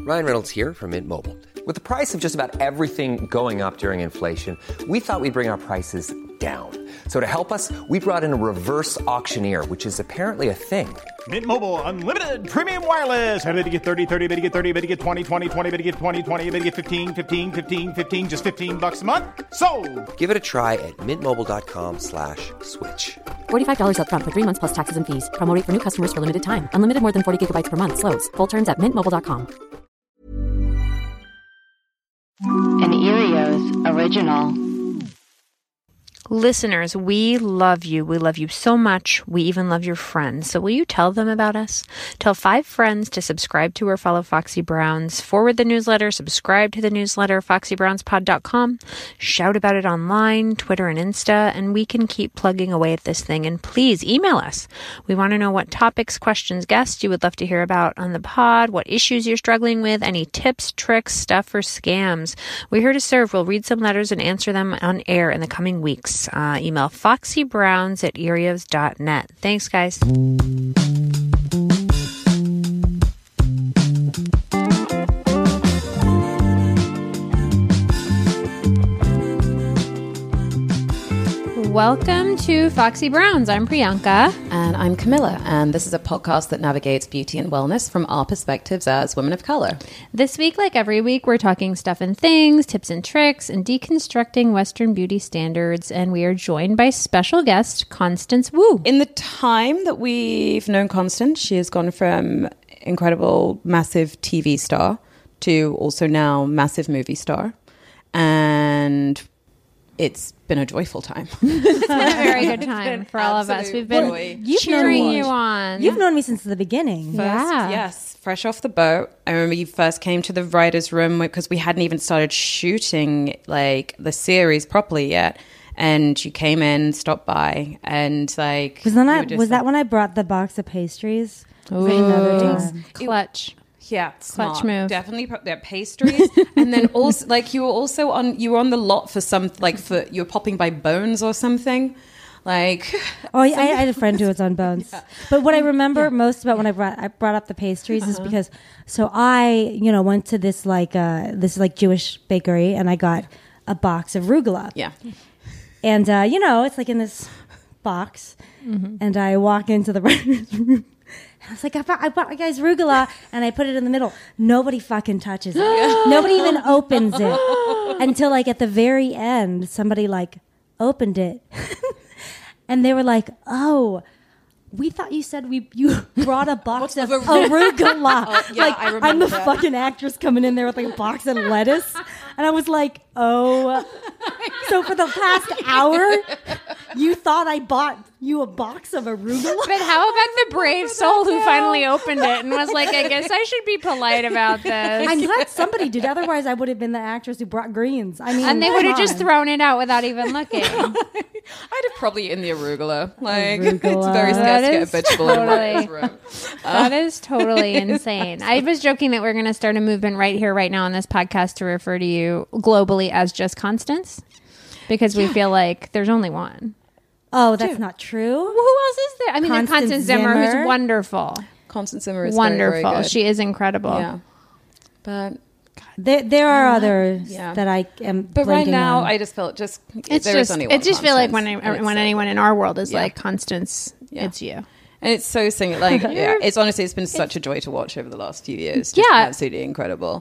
Ryan Reynolds here from Mint Mobile. With the price of just about everything going up during inflation, we thought we'd bring our prices down. So to help us, we brought in a reverse auctioneer, which is apparently a thing. Mint Mobile Unlimited Premium Wireless. How to get 30, 30, bit to get 30, bit to get 20, 20, 20, bit to get 20, 20, bit to get 15, 15, 15, 15, just $15 a month? Sold! Give it a try at mintmobile.com/switch. $45 up front for 3 months plus taxes and fees. Promo rate for new customers for limited time. Unlimited more than 40 gigabytes per month. Slows full terms at mintmobile.com. An Erios original. Listeners, we love you. We love you so much. We even love your friends. So will you tell them about us? Tell 5 friends to subscribe to or follow Foxy Browns. Forward the newsletter. Subscribe to the newsletter, foxybrownspod.com. Shout about it online, Twitter and Insta, and we can keep plugging away at this thing. And please email us. We want to know what topics, questions, guests you would love to hear about on the pod, what issues you're struggling with, any tips, tricks, stuff, or scams. We're here to serve. We'll read some letters and answer them on air in the coming weeks. Email foxybrowns@erios.net. Thanks, guys. Welcome to Foxy Browns. I'm Priyanka. And I'm Camilla, and this is a podcast that navigates beauty and wellness from our perspectives as women of color. This week, like every week, we're talking stuff and things, tips and tricks, and deconstructing Western beauty standards, and we are joined by special guest Constance Wu. In the time that we've known Constance, she has gone from incredible, massive TV star to also now massive movie star, and it's been a joyful time. It's been a very good time for all of us. We've been cheering you on. You've known me since the beginning. Yes, fresh off the boat. I remember you first came to the writer's room because we hadn't even started shooting like the series properly yet. And you came in, stopped by, and like... Was that when I brought the box of pastries? Ooh, clutch. Yeah, clutch move. Definitely their pastries, and then also like you were on the lot for you were popping by Bones or something. Like, I had a friend who was on Bones. Yeah. But what I remember most about when I brought up the pastries is because I went to this Jewish bakery and I got a box of arugula. Yeah, and it's like in this box, and I walk into the writer's room. I was like, I bought you guys arugula, and I put it in the middle. Nobody fucking touches it. Nobody even opens it until like at the very end, somebody like opened it, and they were like, "Oh, we thought you said you brought a box of arugula." I remember I'm the that. fucking actress coming in there with like a box of lettuce, and I was like, "Oh, so for the past hour, you thought I bought you a box of arugula?" But how about the brave soul who finally opened it and was like, I guess I should be polite about this. I'm glad somebody did. Otherwise, I would have been the actress who brought greens. I mean, and they would have just thrown it out without even looking. I'd have probably in the arugula. Like, it's very scarce to get a vegetable in the room. That is totally insane. I was joking that we're going to start a movement right here, right now on this podcast to refer to you globally as just Constance, because we feel like there's only one. Oh, that's not true. Well, who else is there? I mean, there's Constance Zimmer, who's wonderful. Constance Zimmer is wonderful. Very, very good. She is incredible. Yeah, but there are others that I am. But right now, on. I just felt It's there is only one. It just feel like when Constance, anyone in our world is like Constance, it's you. And it's so it's honestly, it's been such a joy to watch over the last few years. Just absolutely incredible.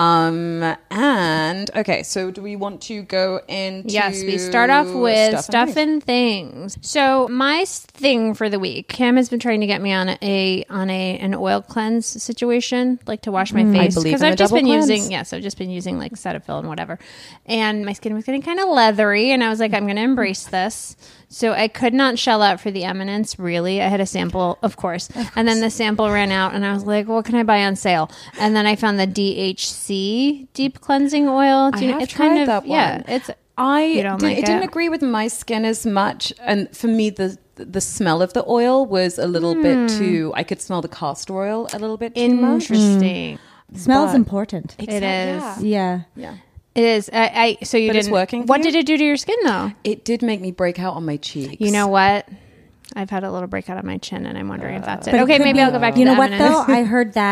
And okay, so do we want to go into... Yes, we start off with stuff and things. So my thing for the week, Kim has been trying to get me on an oil cleanse situation, like to wash my face, because I've just been using like Cetaphil and whatever, and my skin was getting kind of leathery, and I was like, I'm going to embrace this. So I could not shell out for the Eminence, really. I had a sample, of course. And then the sample ran out, and I was like, what can I buy on sale? And then I found the DHC Deep Cleansing Oil. I've tried that one. Yeah, it didn't agree with my skin as much. And for me, the smell of the oil was a little bit too... I could smell the castor oil a little bit too much. Interesting. Smells important. It is. Yeah. It is. So you didn't. It's working. What did it do to your skin, though? It did make me break out on my cheeks. You know what? I've had a little breakout on my chin, and I'm wondering if that's it. Okay, maybe I'll go back to You know the what, Eminence. though? I heard that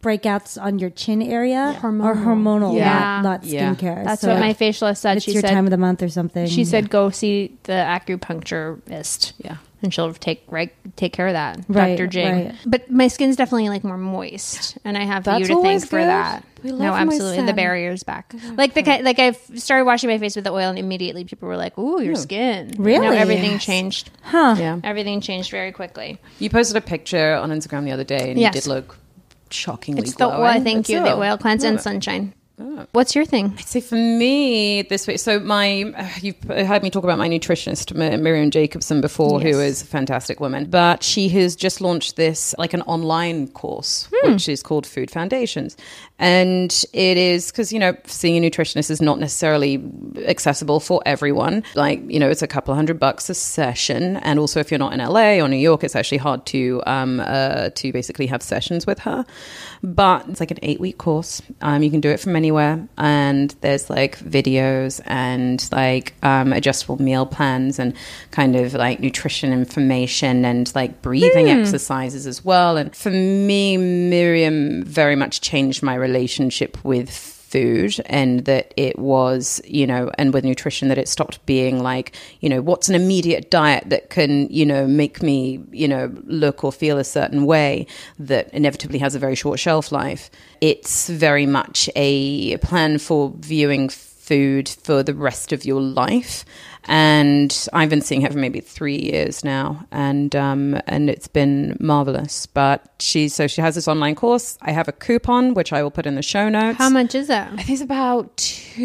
breakouts on your chin area are hormonal, not skincare. That's So what my facialist said. it's She your said, time of the month or something. She said, go see the acupuncturist. Yeah. And she'll take care of that, Right, Dr. Jing. right. But my skin's definitely like more moist, and I have That's you to always thank for good. that. We love No, my absolutely, the skin. barrier's back. Like I've started washing my face with the oil, and immediately people were like, "Ooh, your skin!" Really? No, everything changed. Huh. Yeah. Everything changed very quickly. You posted a picture on Instagram the other day, and Yes. you did look shockingly It's the glowing. oil. Thank you. It's The oil cleanse and sunshine. What's your thing? So for me, this week, so you've heard me talk about my nutritionist, Miriam Jacobson, before, who is a fantastic woman. But she has just launched this, like an online course, which is called Food Foundations. And it is, because, seeing a nutritionist is not necessarily accessible for everyone. Like, it's a couple $100 a session. And also if you're not in LA or New York, it's actually hard to basically have sessions with her. But it's like an 8-week course. You can do it from anywhere, and there's like videos and like adjustable meal plans and kind of like nutrition information and like breathing exercises as well. And for me, Miriam very much changed my relationship with food, and that it was, and with nutrition, that it stopped being like, what's an immediate diet that can, make me, look or feel a certain way, that inevitably has a very short shelf life. It's very much a plan for viewing food for the rest of your life. And I've been seeing her for maybe 3 years now, and it's been marvelous. But she has this online course. I have a coupon which I will put in the show notes. How much is that? I think it's about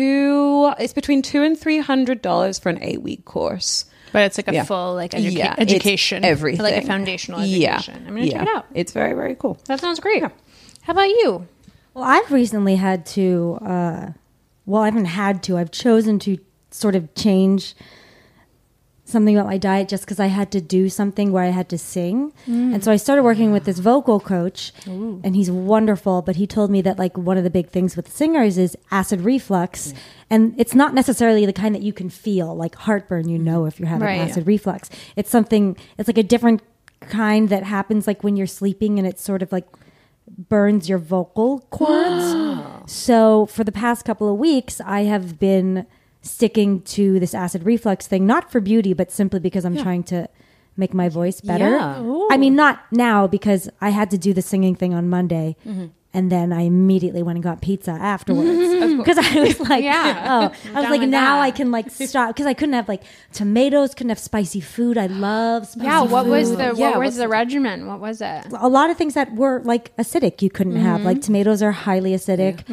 it's between $200 and $300 for an 8-week course. But it's like a full education, it's everything, like a foundational education. I'm gonna check it out. It's very, very cool. That sounds great. How about you? Well, I've recently had to, I haven't had to, I've chosen to sort of change something about my diet just because I had to do something where I had to sing. And so I started working with this vocal coach, and he's wonderful, but he told me that like one of the big things with singers is acid reflux. And it's not necessarily the kind that you can feel, like heartburn, if you're having acid reflux. It's like a different kind that happens like when you're sleeping, and it's sort of like burns your vocal cords. So for the past couple of weeks, I have been sticking to this acid reflux thing, not for beauty, but simply because I'm trying to make my voice better. Yeah. I mean, not now, because I had to do the singing thing on Monday. And then I immediately went and got pizza afterwards, because I was like, now I can like stop, because I couldn't have like tomatoes, couldn't have spicy food. I love spicy food. What was the regimen? What was it? A lot of things that were like acidic you couldn't have. Like tomatoes are highly acidic.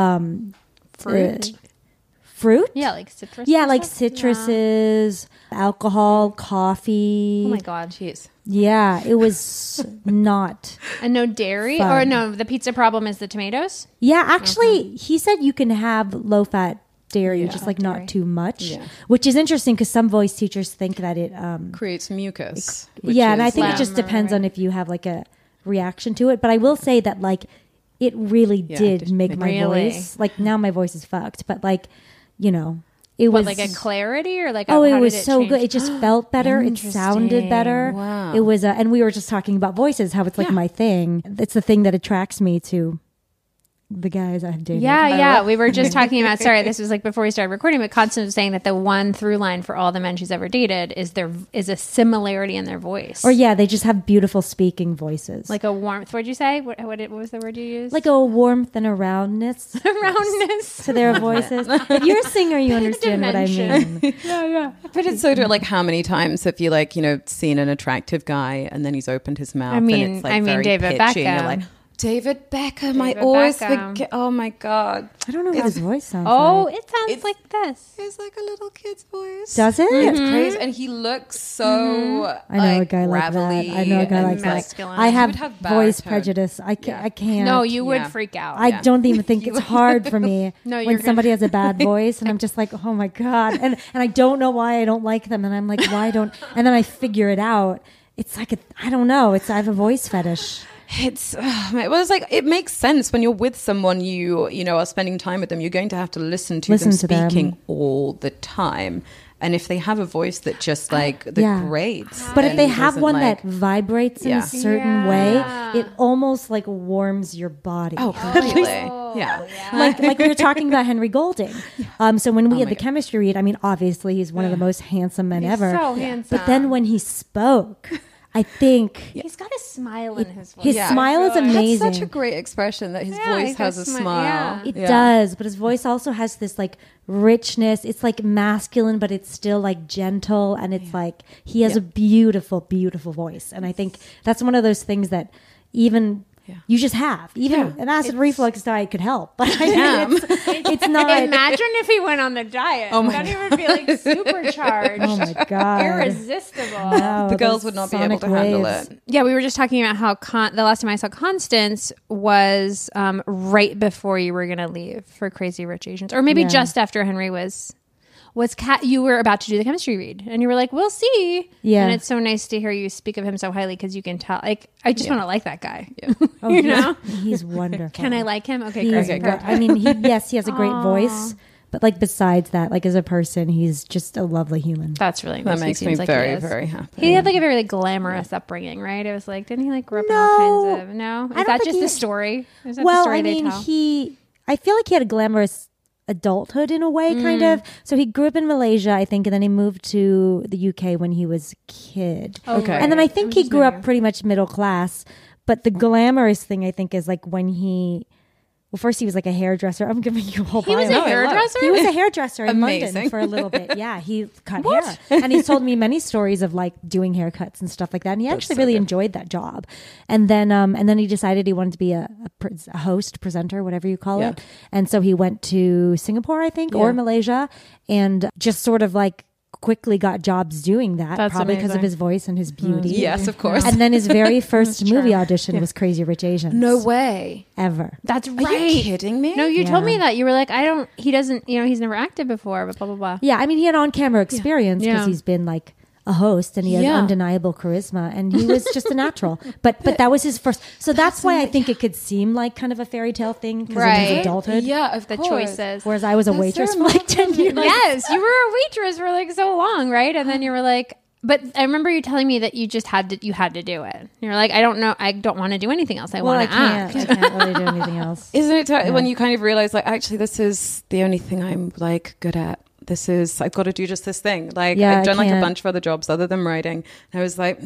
Fruit? Yeah, like citrus. Yeah, like citruses, alcohol, coffee. Oh my God. Jeez. Yeah, it was not. And no dairy? Fun. Or no, the pizza problem is the tomatoes? Yeah, actually, he said you can have low-fat dairy, just like not too much, which is interesting because some voice teachers think that it creates mucus. and I think it just depends on if you have like a reaction to it. But I will say that like it really did make my voice, like now my voice is fucked, but like, it was like a clarity or like it was so good. It just felt better. It sounded better. Wow. It was, and we were just talking about voices, how it's like my thing. It's the thing that attracts me to the guys I've dated. Yeah. We were just talking about, sorry, this was like before we started recording, but Constance was saying that the one through line for all the men she's ever dated is a similarity in their voice. Or they just have beautiful speaking voices. Like a warmth. What'd you say? What was the word you used? Like a warmth and a roundness. roundness to their voices. If you're a singer, you understand what I mean. Yeah. But it's so true. Like, how many times have you seen an attractive guy and then he's opened his mouth and it's like very David pitchy, Beckham. and you're like, David Beckham, I David always Beckham. forget. Oh my God. I don't know what his voice sounds like. It sounds like this. It's like a little kid's voice. Does it? It's crazy. And he looks so I know a guy like that. I know a guy like that. masculine. I have, would have voice baritone. prejudice. I can't. No, you would Yeah. freak out. I don't even think it's hard for me No, you're when gonna- somebody has a bad voice and I'm just like, oh my God. And I don't know why I don't like them. And I'm like, why don't, and then I figure it out. It's like, I don't know. I have a voice fetish. It's like, it makes sense when you're with someone you are spending time with them. You're going to have to listen to them to them. speaking all the time. And if they have a voice that just like the grades, but if and they have doesn't, one like, that vibrates in Yeah. a certain way, it almost like warms your body. oh, completely, yeah. like we were talking about Henry Golding. So when we had the chemistry read, I mean, obviously he's one of the most handsome men ever. so handsome. But then when he spoke, I think He's got a smile in his voice. his smile is amazing. That's such a great expression that his voice has a smile. It does, but his voice also has this like richness. It's like masculine, but it's still like gentle, and it's like he has a beautiful, beautiful voice. And I think that's one of those things that even you just have. Even an acid reflux diet could help, but it's not. Imagine if he went on the diet. Oh my God. He would be like supercharged. Oh my God, Irresistible. No, The girls those would not be able sonic to handle waves. it. Yeah, we were just talking about how the last time I saw Constance was right before you were going to leave for Crazy Rich Asians, or maybe just after Henry was you were about to do the chemistry read, and you were like, "We'll see." Yeah. And it's so nice to hear you speak of him so highly, because you can tell. Like, I just want to like that guy. Yeah. Oh, you know, he's wonderful. can I like him? Okay, He's great. I mean, he has a great voice, but like besides that, like as a person, he's just a lovely human. That's really That nice. makes He me seems like very, he is. very happy. He had like a very like, glamorous upbringing, right? It was like, didn't he like grow up in all kinds of? No, I is don't that think just he- the story? Is that the Well, story I they mean, tell? I feel like he had a glamorous adulthood in a way, kind of. So he grew up in Malaysia, I think, and then he moved to the UK when he was a kid. Okay. And then I think he grew up pretty much middle class. But the glamorous thing, I think, is like when well, first he was like a hairdresser. I'm giving you a whole He was bio. a hairdresser. He was a hairdresser in Amazing. London for a little bit. Yeah, he cut hair. And he's told me many stories of like doing haircuts and stuff like that. And he actually really enjoyed that job. And then he decided he wanted to be a host, presenter, whatever you call it. And so he went to Singapore, I think, or Malaysia, and just sort of like quickly got jobs doing that, That's probably because of amazing. his voice and his beauty. Yes, of course. And then his very first movie audition was Crazy Rich Asians. No way. Ever. That's Are right. you kidding me? No, you told Yeah. me that. You were like, he doesn't, he's never acted before, but blah, blah, blah. Yeah, I mean, he had on-camera experience because Yeah. he's been like a host and he has undeniable charisma, and he was just a natural. But that was his first. So that's why I think it could seem like kind of a fairy tale thing because of his Right. adulthood. Yeah, of The course. choices. Whereas I was a waitress for like 10 years. Yes, you were a waitress for like so long, right? And then you were like, but I remember you telling me that you just had to do it. You're like, I don't want to do anything else. I Well, I want to act. can't really do anything else. Isn't it when you kind of realize, like, actually, this is the only thing I'm like good at. I've got to do just this thing. Like, Yeah, I've done like a can't. bunch of other jobs other than writing. And I was like,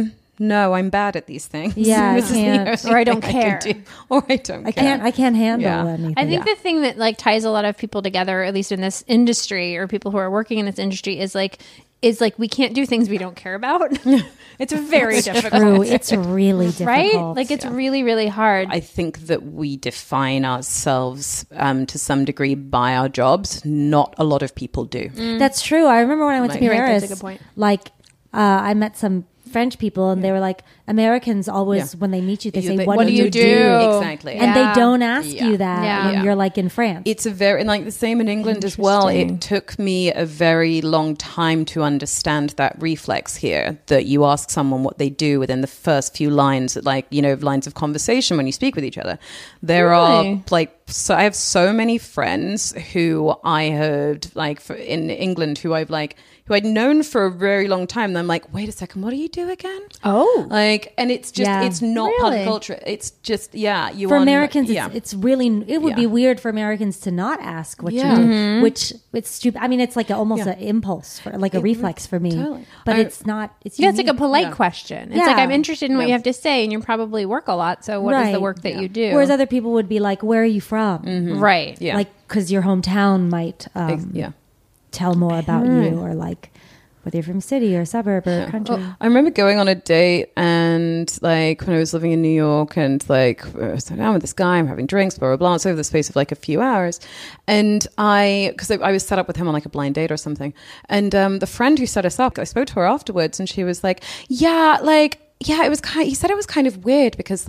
no, I'm bad at these things. Yeah, I This is the can't. only Or I don't thing can care. do. Or I don't I care. can't handle Yeah. anything. I think the thing that like ties a lot of people together, at least in this industry, or people who are working in this industry, is like we can't do things we don't care about. It's very difficult. True. It's really difficult. Right? Like it's really, really hard. I think that we define ourselves to some degree by our jobs. Not a lot of people do. That's true. I remember when I went to You're right, Paris, that's a good point. like I met some French people and they were like, Americans always, Yeah. when they meet you, they say, They- what do you do? Exactly. And they don't ask Yeah. you that Yeah. when Yeah. you're like in France. It's and like the same in England as well. It took me a very long time to understand that reflex here, that you ask someone what they do within the first few lines, like, lines of conversation when you speak with each other. There are so I have so many friends who I heard in England who I'd known for a very long time. And I'm like, wait a second, what do you do again? Oh. And it's just, Yeah. it's not part of Really? culture. It's just, you for want- Americans, yeah. it's really, it would Yeah. be weird for Americans to not ask what Yeah. you do, Mm-hmm. which it's stupid. I mean, it's like almost an impulse, like a reflex for me, totally. but it's not, it's Yeah, it's like a unique. polite question. It's like, Yeah. I'm interested in what you have to say, and you probably work a lot. So what is the Right. work that you do? Whereas other people would be like, where are you from? Right. Yeah. Like, because your hometown might yeah. tell more about you, or like whether you're from a city or a suburb or a country. I remember going on a date and when I was living in New York and I was sitting down with this guy, I'm having drinks, blah, blah, blah. It's over the space of a few hours. And because I was set up with him on a blind date or something. And the friend who set us up, I spoke to her afterwards and she was like, it was he said it was kind of weird because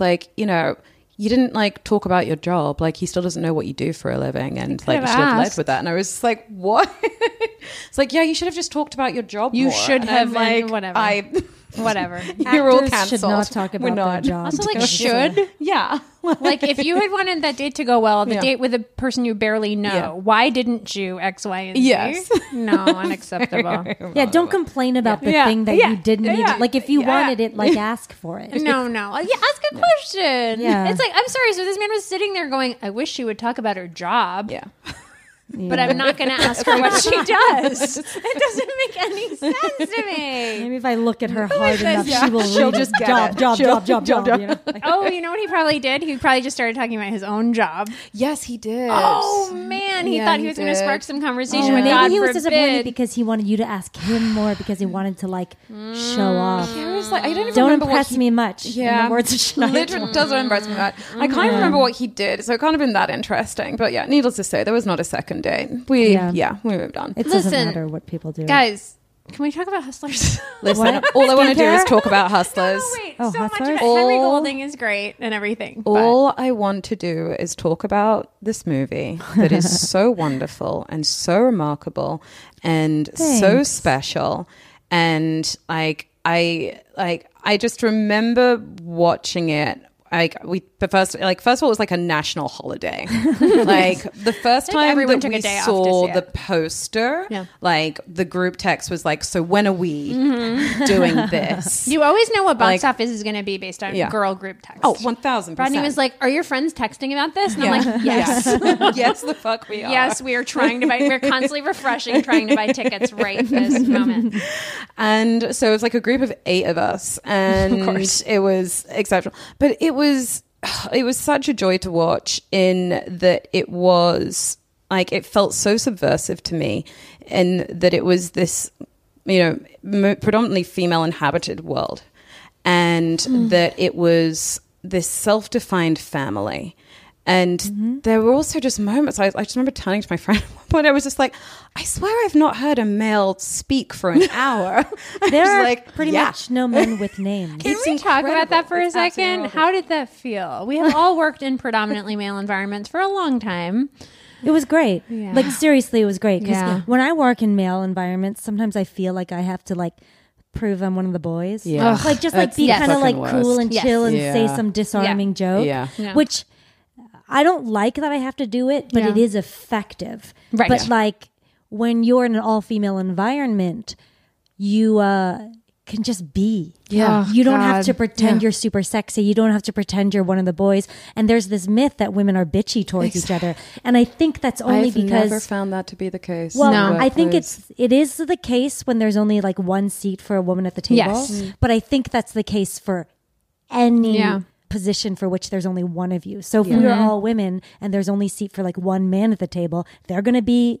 you didn't talk about your job. He still doesn't know what you do for a living. And you should have led with that. And I was just like, what? It's you should have just talked about your job You more. should And have, I'm and whatever. Whatever. You're all Actors should cancelled. not talk We're about their not. job. Also, like, because- should. Yeah. Like, if you had wanted that date to go well, the Yeah. date with a person you barely know, Yeah. why didn't you X, Y, and Z? Yes. No, unacceptable. Yeah, don't complain about the Yeah, thing that yeah, you didn't need. yeah, Like, if you yeah. wanted it, like, ask for it. No. Yeah, ask a question. Yeah. It's like, I'm sorry. So this man was sitting there going, I wish she would talk about her job. Yeah. But I'm not going to ask her what she does. It doesn't make any sense to me. Maybe if I look at her hard enough, Yeah. she will She'll read just it. get job, it. job, She'll- job, job, job. You know? Like, Oh, you know what he probably did? He probably just started talking about his own job. Yes, he did. Oh, man. He Yeah, thought he he was going to did. spark some conversation Oh, with maybe God he was disappointed forbid. because he wanted you to ask him more because he wanted to like show off. I was like, I don't even Don't remember impress what he me much. Yeah, in the words of Shania literally Twain. doesn't impress me that. I can't even remember what he did, so it can't have been that interesting. But yeah, needless to say, there was not a second date. We moved on. It doesn't Listen, matter what people do. Guys, can we talk about Hustlers? Listen, What? all I want to do is Skincare? talk about Hustlers. Oh, wait. Oh, so much of Hustlers? it. Henry All- Golding is great and everything. but- All I want to do is talk about this movie that is so wonderful and so remarkable and so Thanks. special. And I just remember watching it. First of all, it was like a national holiday. Like the first time everyone that took a we day off to saw see the it. poster, Yeah. like the group text was like, "So when are we doing this?" You always know what box Like- office is going to be based on Yeah. girl group text. Oh, 1,000%. Rodney was like, "Are your friends texting about this?" And I'm like, "Yes, yes, the fuck we are. yes, we are trying to buy. We're constantly refreshing, trying to buy tickets right this moment." And so it was like a group of 8 of us, and it was exceptional. But it was such a joy to watch in that it was like, it felt so subversive to me, and that it was this, predominantly female inhabited world, and that it was this self-defined family. And there were also just moments, I just remember turning to my friend at one point, I was just like, I swear I've not heard a male speak for an hour. There was are like, pretty yeah. much no men with names. Can It's we talk about that for a incredible. It's absolutely second? horrible. How did that feel? We have all worked in predominantly male environments for a long time. It was great. Yeah. Like seriously, it was great. Because Yeah. when I work in male environments, sometimes I feel like I have to like prove I'm one of the boys. Yeah. Ugh. Like just like That's be the kind of like fucking cool worst. and Yes. chill and Yeah. say some disarming joke. Yeah. Yeah. Which I don't like that I have to do it, but Yeah. it is effective. Right. But Yeah. like when you're in an all-female environment, you can just be. Yeah. You don't have God. to pretend Yeah. you're super sexy. You don't have to pretend you're one of the boys. And there's this myth that women are bitchy towards each other. And I think that's only I've because never found that to be the case. well, No. I think it is the case when there's only like one seat for a woman at the table. Yes. But I think that's the case for any Yeah. position for which there's only one of you. So if we are all women and there's only seat for like one man at the table, they're going to be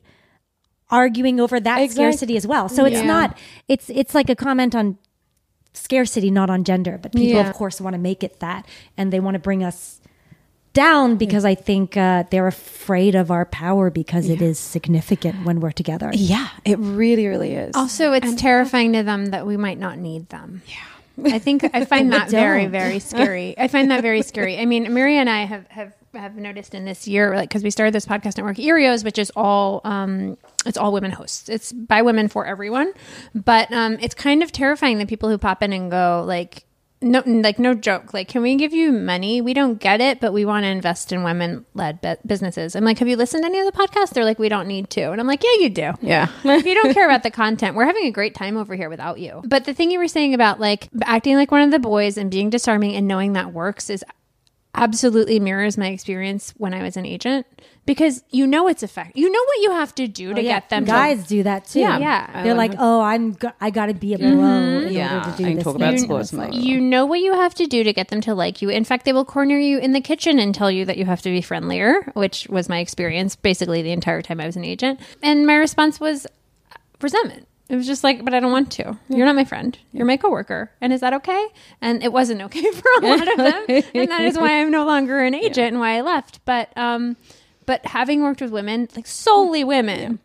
arguing over that Exactly. scarcity as well. So it's Yeah. not it's like a comment on scarcity, not on gender. But people, Yeah. of course, want to make it that, and they want to bring us down because I think they're afraid of our power because it is significant when we're together. yeah, it really, really is. Also, it's terrifying to them that we might not need them. Yeah. I think I find that very, don't. very scary. I find that very scary. I mean, Maria and I have noticed in this year, like, because we started this podcast network, Erios, which is all it's all women hosts. It's by women for everyone, but it's kind of terrifying that people who pop in and go like, no joke. Like, can we give you money? We don't get it, but we want to invest in women-led businesses. I'm like, have you listened to any of the podcasts? They're like, we don't need to. And I'm like, yeah, you do. Yeah. If you don't care about the content, we're having a great time over here without you. But the thing you were saying about like acting like one of the boys and being disarming and knowing that works is absolutely mirrors my experience when I was an agent, because you know it's effective. You know what you have to do to get them Guys do that too. Yeah. They're like, oh, I got to be a bro in Yeah, order to do I can this. talk about thing. sports And it's and like, You know what you have to do to get them to like you. In fact, they will corner you in the kitchen and tell you that you have to be friendlier, which was my experience basically the entire time I was an agent. And my response was resentment. It was just like, but I don't want to. You're not my friend. You're my coworker. And is that okay? And it wasn't okay for a lot of them. And that is why I'm no longer an agent and why I left. But having worked with women, like solely women,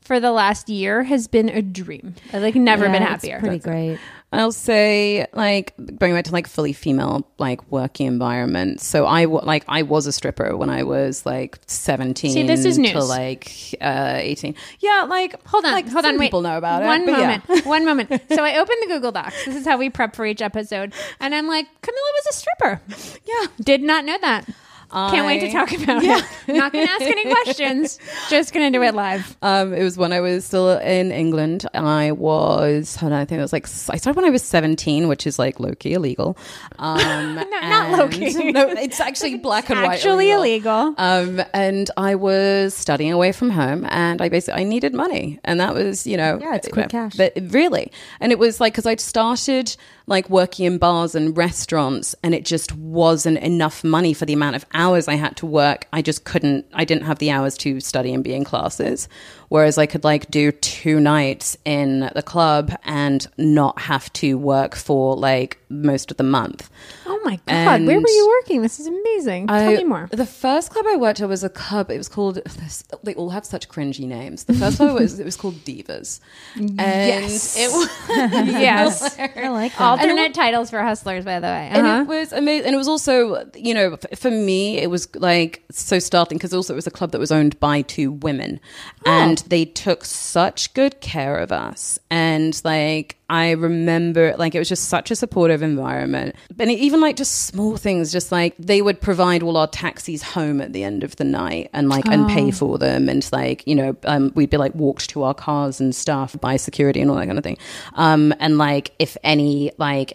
for the last year has been a dream. I've like never been it's happier. pretty great. I'll say, like, going back to like fully female, like working environment. So I was a stripper when I was like 17. See, this is news. To like 18. Yeah, like Hold on, some wait. people know about One it. moment. One moment. So I opened the Google Docs. This is how we prep for each episode. And I'm like, Camilla was a stripper. Yeah. Did not know that. Can't wait to talk about it. Not going to ask any questions. Just going to do it live. It was when I was still in England. I think it was like, I started when I was 17, which is like low-key illegal. Not low-key. No, it's actually black and white actually illegal. And I was studying away from home, and I needed money. And that was, it's quick cash. But really. And it was like, because I'd started like working in bars and restaurants, and it just wasn't enough money for the amount of hours I had to work. I didn't have the hours to study and be in classes. Whereas I could like do 2 nights in the club and not have to work for like most of the month. Oh my God. Where were you working? This is amazing. Tell me more. The first club I worked at was a club. It was called, they all have such cringy names. The first one it was called Divas. And Yes. It was Yes. I like that. Alternate titles for hustlers, by the way. And it was amazing. And it was also, for me, it was like so startling because also it was a club that was owned by 2 women. And they took such good care of us. And like, I remember like it was just such a supportive environment. And even like just small things, just like they would provide all our taxis home at the end of the night and like and pay for them. And like, we'd be like walked to our cars and stuff by security and all that kind of thing. And like at any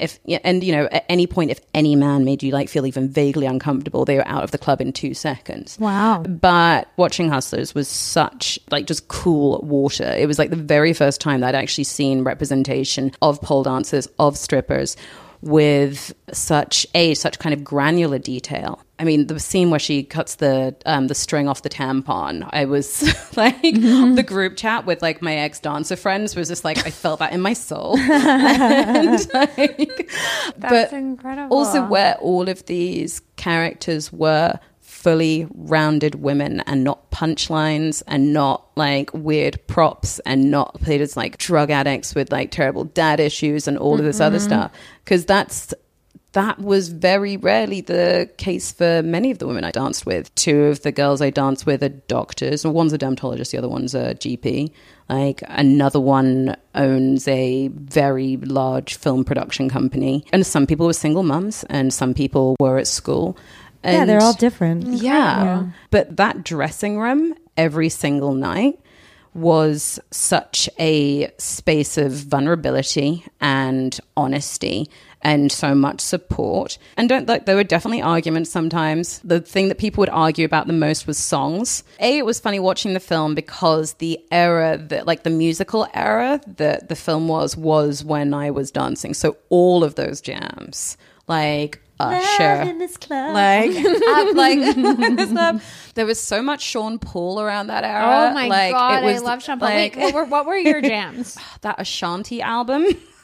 point, if any man made you like feel even vaguely uncomfortable, they were out of the club in 2 seconds. Wow. But watching Hustlers was such like just cool water. It was like the very first time that I'd actually seen representation of pole dancers, of strippers with such kind of granular detail. I mean, the scene where she cuts the string off the tampon, I was like, the group chat with like my ex-dancer friends was just like, I felt that in my soul. And, like, That's incredible. Also where all of these characters were fully rounded women and not punchlines and not like weird props and not played as like drug addicts with like terrible dad issues and all of this other stuff, because that was very rarely the case for many of the women I danced with. 2 of the girls I danced with are doctors. One's a dermatologist, the other one's a GP. Like another one owns a very large film production company. And some people were single mums and some people were at school. And they're all different. Yeah. But that dressing room every single night was such a space of vulnerability and honesty and so much support. And there were definitely arguments sometimes. The thing that people would argue about the most was songs. It was funny watching the film because the era that like the musical era that the film was when I was dancing. So all of those jams, like Usher, in this club. like this club. There was so much Sean Paul around that era. Oh my like, God, it was, I love Sean Paul. like, Wait, what were your jams? that Ashanti album.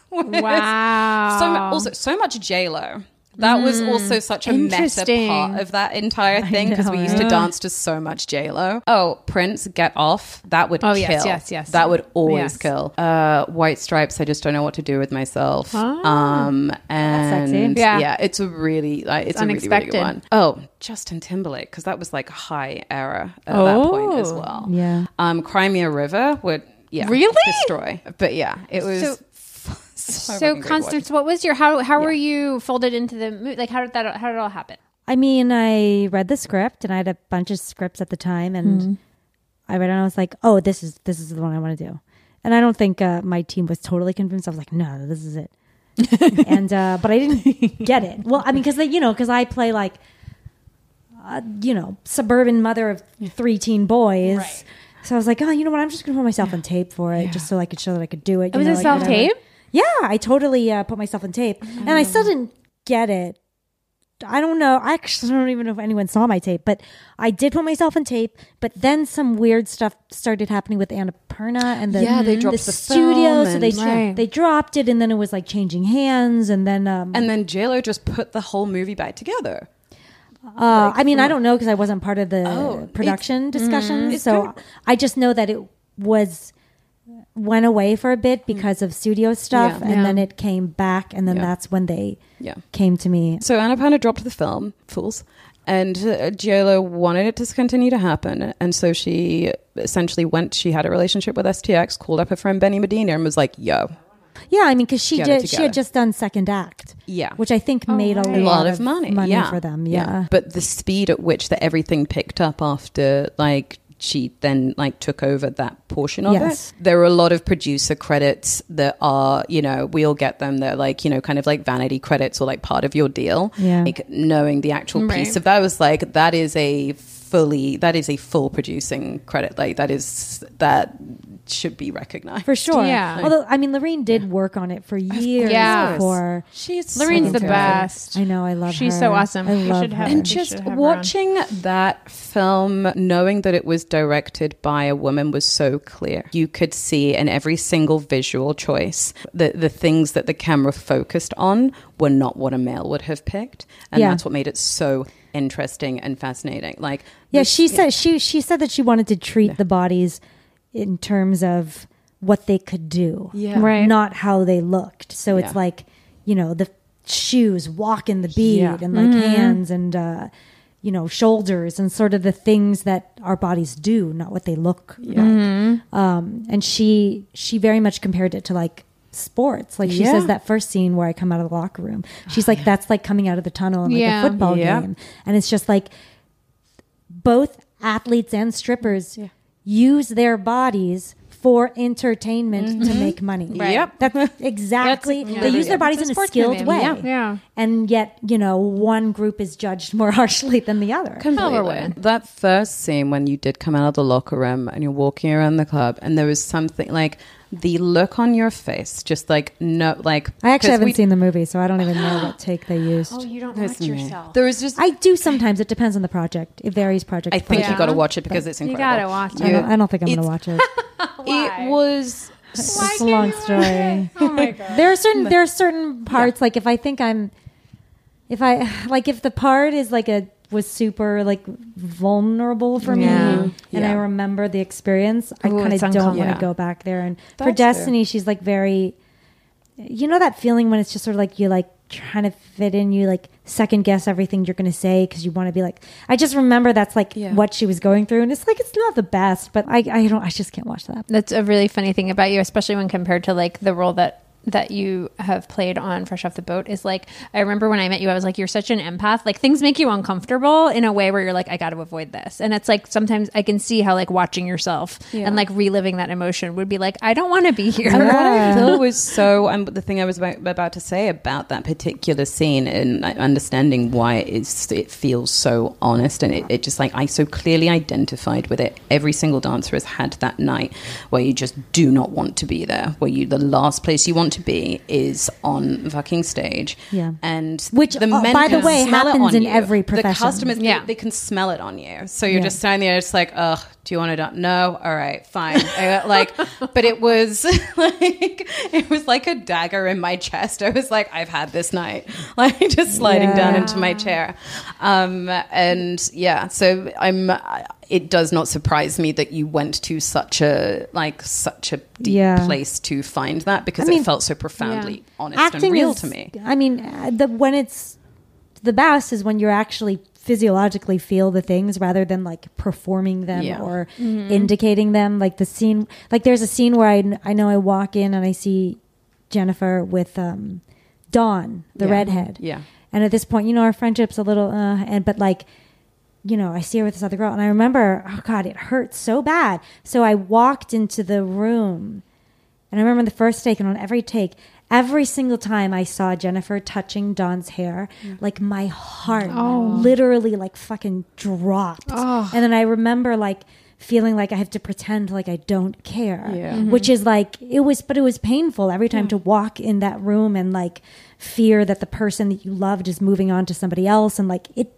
Wow. So much J-Lo. That was also such a meta Interesting. part of that entire thing because we used to dance to so much J-Lo. Oh, Prince, Get Off. That would kill. Yes. That would always Yes. kill. White Stripes, I just don't know what to do with myself. And sexy. Yeah. it's a really, it's a really, really good one. Oh, Justin Timberlake, because that was like a high era at that point as well. Yeah. Cry Me a River would, Really? destroy. But yeah, it was... So Constance, what was your how were you folded into the movie? Like how did it all happen? I mean, I read the script and I had a bunch of scripts at the time and I read it and I was like, oh, this is the one I want to do. And I don't think my team was totally convinced. I was like, no, this is it. And but I didn't get it. Well, I mean, because I play like suburban mother of 3 teen boys. Right. So I was like, oh, you know what? I'm just going to put myself on tape for it just so I could show that I could do it. Was it self-tape? Yeah, I totally put myself on tape. And I still didn't get it. I don't know. I actually don't even know if anyone saw my tape, but I did put myself on tape. But then some weird stuff started happening with Annapurna and they dropped the studio. film So they dropped it, and then it was like changing hands, and then J-Lo just put the whole movie back together. I mean, I don't know because I wasn't part of the production discussions. So I just know that went away for a bit because of studio stuff, and then it came back, and then that's when they came to me. So Annapurna dropped the film, Fools, and Giolo wanted it to continue to happen, and so she essentially she had a relationship with STX, called up her friend Benny Medina, and was like, yo. Yeah, I mean, because she had just done Second Act, which I think made a lot of money for them. But the speed at which everything picked up after, like, she then like took over that portion of it. There are a lot of producer credits that are, you know, we'll get them. They're like, you know, kind of like vanity credits or like part of your deal. Like knowing the actual piece of that was like, that is a full producing credit. Like that should be recognized for sure. Yeah. Although I mean, Lorene did work on it for years before. Lorene's the best. I know. I love her. She's so awesome. I love her. And just watching that film, knowing that it was directed by a woman was so clear. You could see in every single visual choice that the things that the camera focused on were not what a male would have picked, and that's what made it so interesting and fascinating. Like, she said that she wanted to treat the bodies in terms of what they could do, not how they looked. So it's like, you know, the shoes walking the beat and like hands and you know, shoulders and sort of the things that our bodies do, not what they look like. And she very much compared it to like sports. Like she says that first scene where I come out of the locker room, she's like, that's like coming out of the tunnel in like a football game. And it's just like both athletes and strippers use their bodies for entertainment to make money. That's exactly. They use their bodies in a skilled way. And yet, you know, one group is judged more harshly than the other. Completely. That first scene when you did come out of the locker room and you're walking around the club and there was something like the look on your face, just like, no, like... I actually haven't seen the movie, so I don't even know what take they used. Oh, you don't watch yourself. There was just... I do sometimes. It depends on the project. It varies project to project. I think you got to watch it because it's incredible. You got to watch it. I don't think I'm going to watch it. It was... It's a long story. Oh my God. There are certain parts, like if I think if the part is like was super like vulnerable for me and I remember the experience, I kind of don't want to go back there. And for Destiny, she's like very, you know, that feeling when it's just sort of like you like trying to fit in, you like second guess everything you're going to say because you want to be like, I just remember that's like what she was going through, and it's like it's not the best, but I just can't watch that. That's a really funny thing about you, especially when compared to like the role that you have played on Fresh Off the Boat, is like, I remember when I met you, I was like, you're such an empath. Like things make you uncomfortable in a way where you're like, I got to avoid this. And it's like, sometimes I can see how like watching yourself and like reliving that emotion would be like, I don't want to be here. And what I feel was so, and the thing I was about to say about that particular scene and understanding why it feels so honest, and it just like, I so clearly identified with it. Every single dancer has had that night where you just do not want to be there, where the last place you want to be is on fucking stage. And which the men by the way happens in every profession. The customers they can smell it on you, so you're just standing there, it's like, ugh, do you want to no, all right, fine. But it was like a dagger in my chest. I was like, I've had this night, like just sliding down into my chair. So it does not surprise me that you went to such a deep place to find that, because it felt so profoundly honest acting and real to me. I mean, when it's the best is when you're actually physiologically feel the things rather than like performing them or indicating them. Like the scene, like there's a scene where I know I walk in and I see Jennifer with Dawn, the redhead. And at this point, you know, our friendship's a little, but like, you know, I see her with this other girl, and I remember, oh God, it hurt so bad. So I walked into the room, and I remember the first take, and on every take, every single time I saw Jennifer touching Dawn's hair, like my heart literally like fucking dropped. And then I remember like feeling like I have to pretend like I don't care, which is like, it was painful every time to walk in that room and like fear that the person that you loved is moving on to somebody else, and like it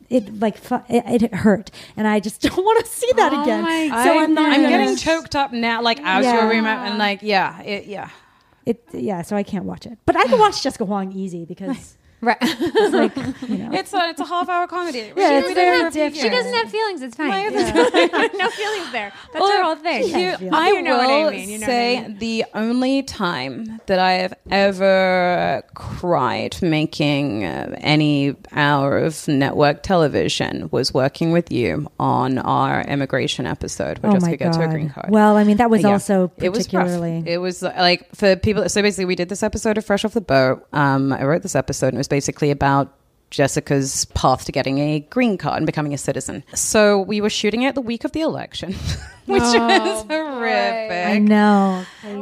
hurt, and I just don't want to see that again. So I'm getting choked up now, like as you're and like so I can't watch it, but I can watch Jessica Huang easy because it's like, you know, it's a half-hour comedy. It's very different. She doesn't have feelings. It's fine. No feelings there. That's her whole thing. I will say the only time that I have ever cried making any hour of network television was working with you on our immigration episode where Jessica gets her green card. Well, I mean, that was also particularly... It was like for people... So basically we did this episode of Fresh Off the Boat. I wrote this episode and it was basically about Jessica's path to getting a green card and becoming a citizen. So we were shooting it the week of the election, which was horrific. I know. Crazy.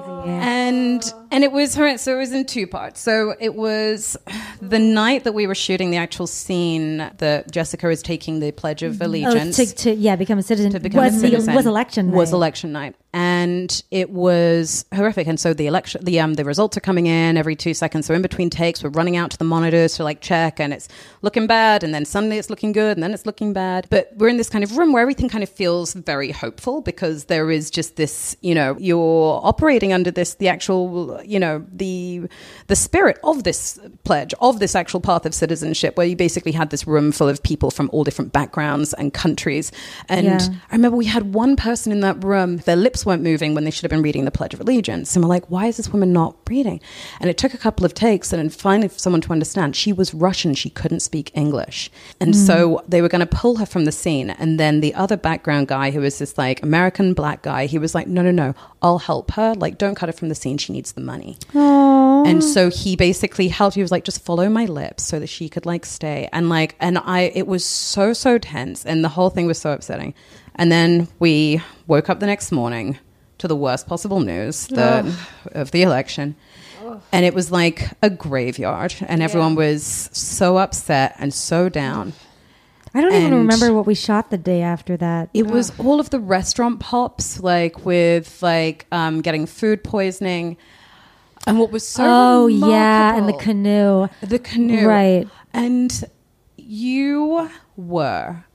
And it was horrendous. So it was in two parts. So it was the night that we were shooting the actual scene that Jessica is taking the Pledge of Allegiance. To become a citizen. To become a citizen. Was election night. Was election night. And it was horrific. And so the results are coming in every 2 seconds. So in between takes, we're running out to the monitors to like check, and it's looking bad. And then suddenly it's looking good, and then it's looking bad. But we're in this kind of room where everything kind of feels very hopeful because there is just this, you're operating under the actual, the spirit of this pledge, of this actual path of citizenship, where you basically had this room full of people from all different backgrounds and countries. And I remember we had one person in that room, their lips weren't moving when they should have been reading the Pledge of Allegiance. And we're like, why is this woman not reading? And it took a couple of takes and finally for someone to understand she was Russian. She couldn't speak English. And so they were going to pull her from the scene. And then the other background guy, who was this like American black guy, he was like, no, I'll help her. Like, don't cut her from the scene. She needs the money. Aww. And so he basically helped. He was like, just follow my lips so that she could like stay. And it was so tense. And the whole thing was so upsetting. And then we woke up the next morning to the worst possible news of the election. And it was like a graveyard. And everyone was so upset and so down. I don't even remember what we shot the day after that. It was all of the restaurant pops, like with like getting food poisoning. And what was so remarkable, and the canoe. Right. And you were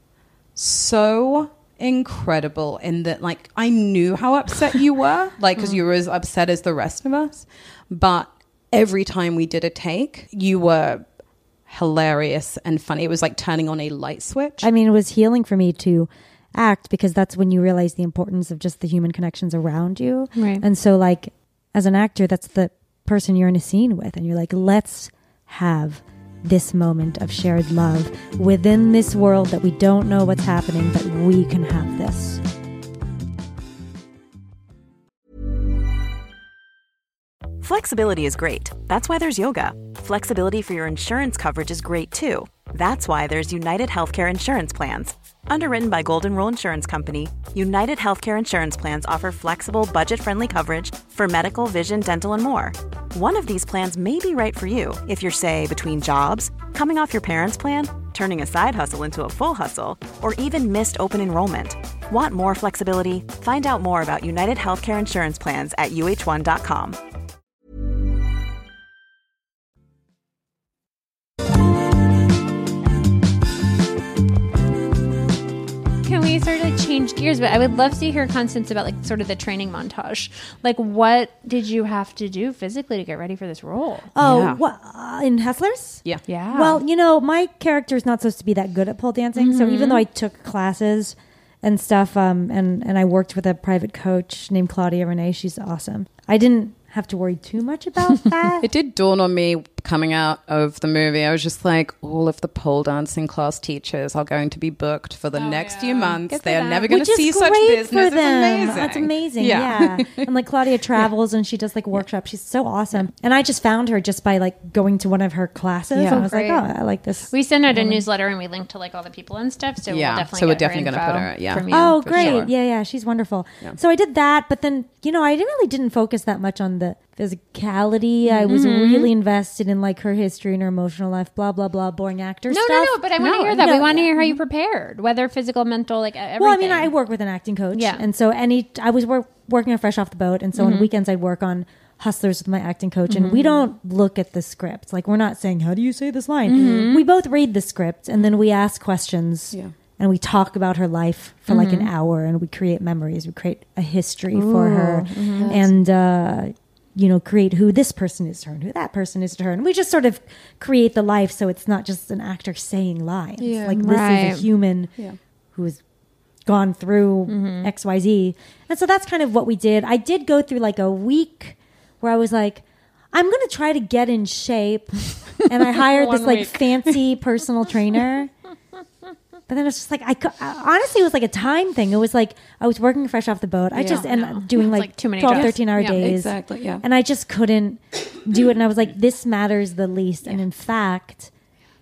so incredible in that, like, I knew how upset you were, like, because you were as upset as the rest of us. But every time we did a take, you were hilarious and funny. It was like turning on a light switch. I mean, it was healing for me to act because that's when you realize the importance of just the human connections around you. Right. And so, like, as an actor, that's the person you're in a scene with. And you're like, let's have this moment of shared love within this world that we don't know what's happening, but we can have this. Flexibility is great. That's why there's yoga. Flexibility for your insurance coverage is great too. That's why there's United Healthcare Insurance Plans. Underwritten by Golden Rule Insurance Company, United Healthcare Insurance Plans offer flexible, budget-friendly coverage for medical, vision, dental, and more. One of these plans may be right for you if you're, say, between jobs, coming off your parents' plan, turning a side hustle into a full hustle, or even missed open enrollment. Want more flexibility? Find out more about United Healthcare Insurance Plans at uh1.com. Can we sort of like change gears? But I would love to hear Constance about like sort of the training montage. Like, what did you have to do physically to get ready for this role? In Hustlers? Yeah. Well, my character is not supposed to be that good at pole dancing. So even though I took classes and stuff, and I worked with a private coach named Claudia Renee, she's awesome. I didn't have to worry too much about that. It did dawn on me coming out of the movie. I was just like, all of the pole dancing class teachers are going to be booked for the next few months. They are never going to see such business. For them. It's amazing. That's amazing. Yeah. And like Claudia travels and she does like workshops. She's so awesome. And I just found her just by like going to one of her classes. And I was like, I like this. We send out a newsletter and we link to like all the people and stuff. So we're definitely going to put her. Yeah. From you, oh, great. Sure. Yeah. She's wonderful. Yeah. So I did that, but then I didn't focus that much on the physicality. I was really invested in like her history and her emotional life, blah, blah, blah, boring actor stuff. No, but I want to hear that. We want to hear how you prepared, whether physical, mental, like everything. Well, I mean, I work with an acting coach. Yeah. And so I was working on Fresh Off the Boat. And so on weekends I'd work on Hustlers with my acting coach. And we don't look at the script. Like, we're not saying, how do you say this line? We both read the script and then we ask questions. Yeah. And we talk about her life for like an hour and we create memories. We create a history for her. And, create who this person is to her and who that person is to her. And we just sort of create the life so it's not just an actor saying lines. Yeah, like this is a human who is gone through XYZ. And so that's kind of what we did. I did go through like a week where I was like, I'm going to try to get in shape. And I hired this like fancy personal trainer. But then it's just like, honestly, it was like a time thing. It was like, I was working fresh off the boat. I just ended up doing like too many 12, jobs. 13-hour days. Exactly, yeah. And I just couldn't do it. And I was like, this matters the least. And in fact,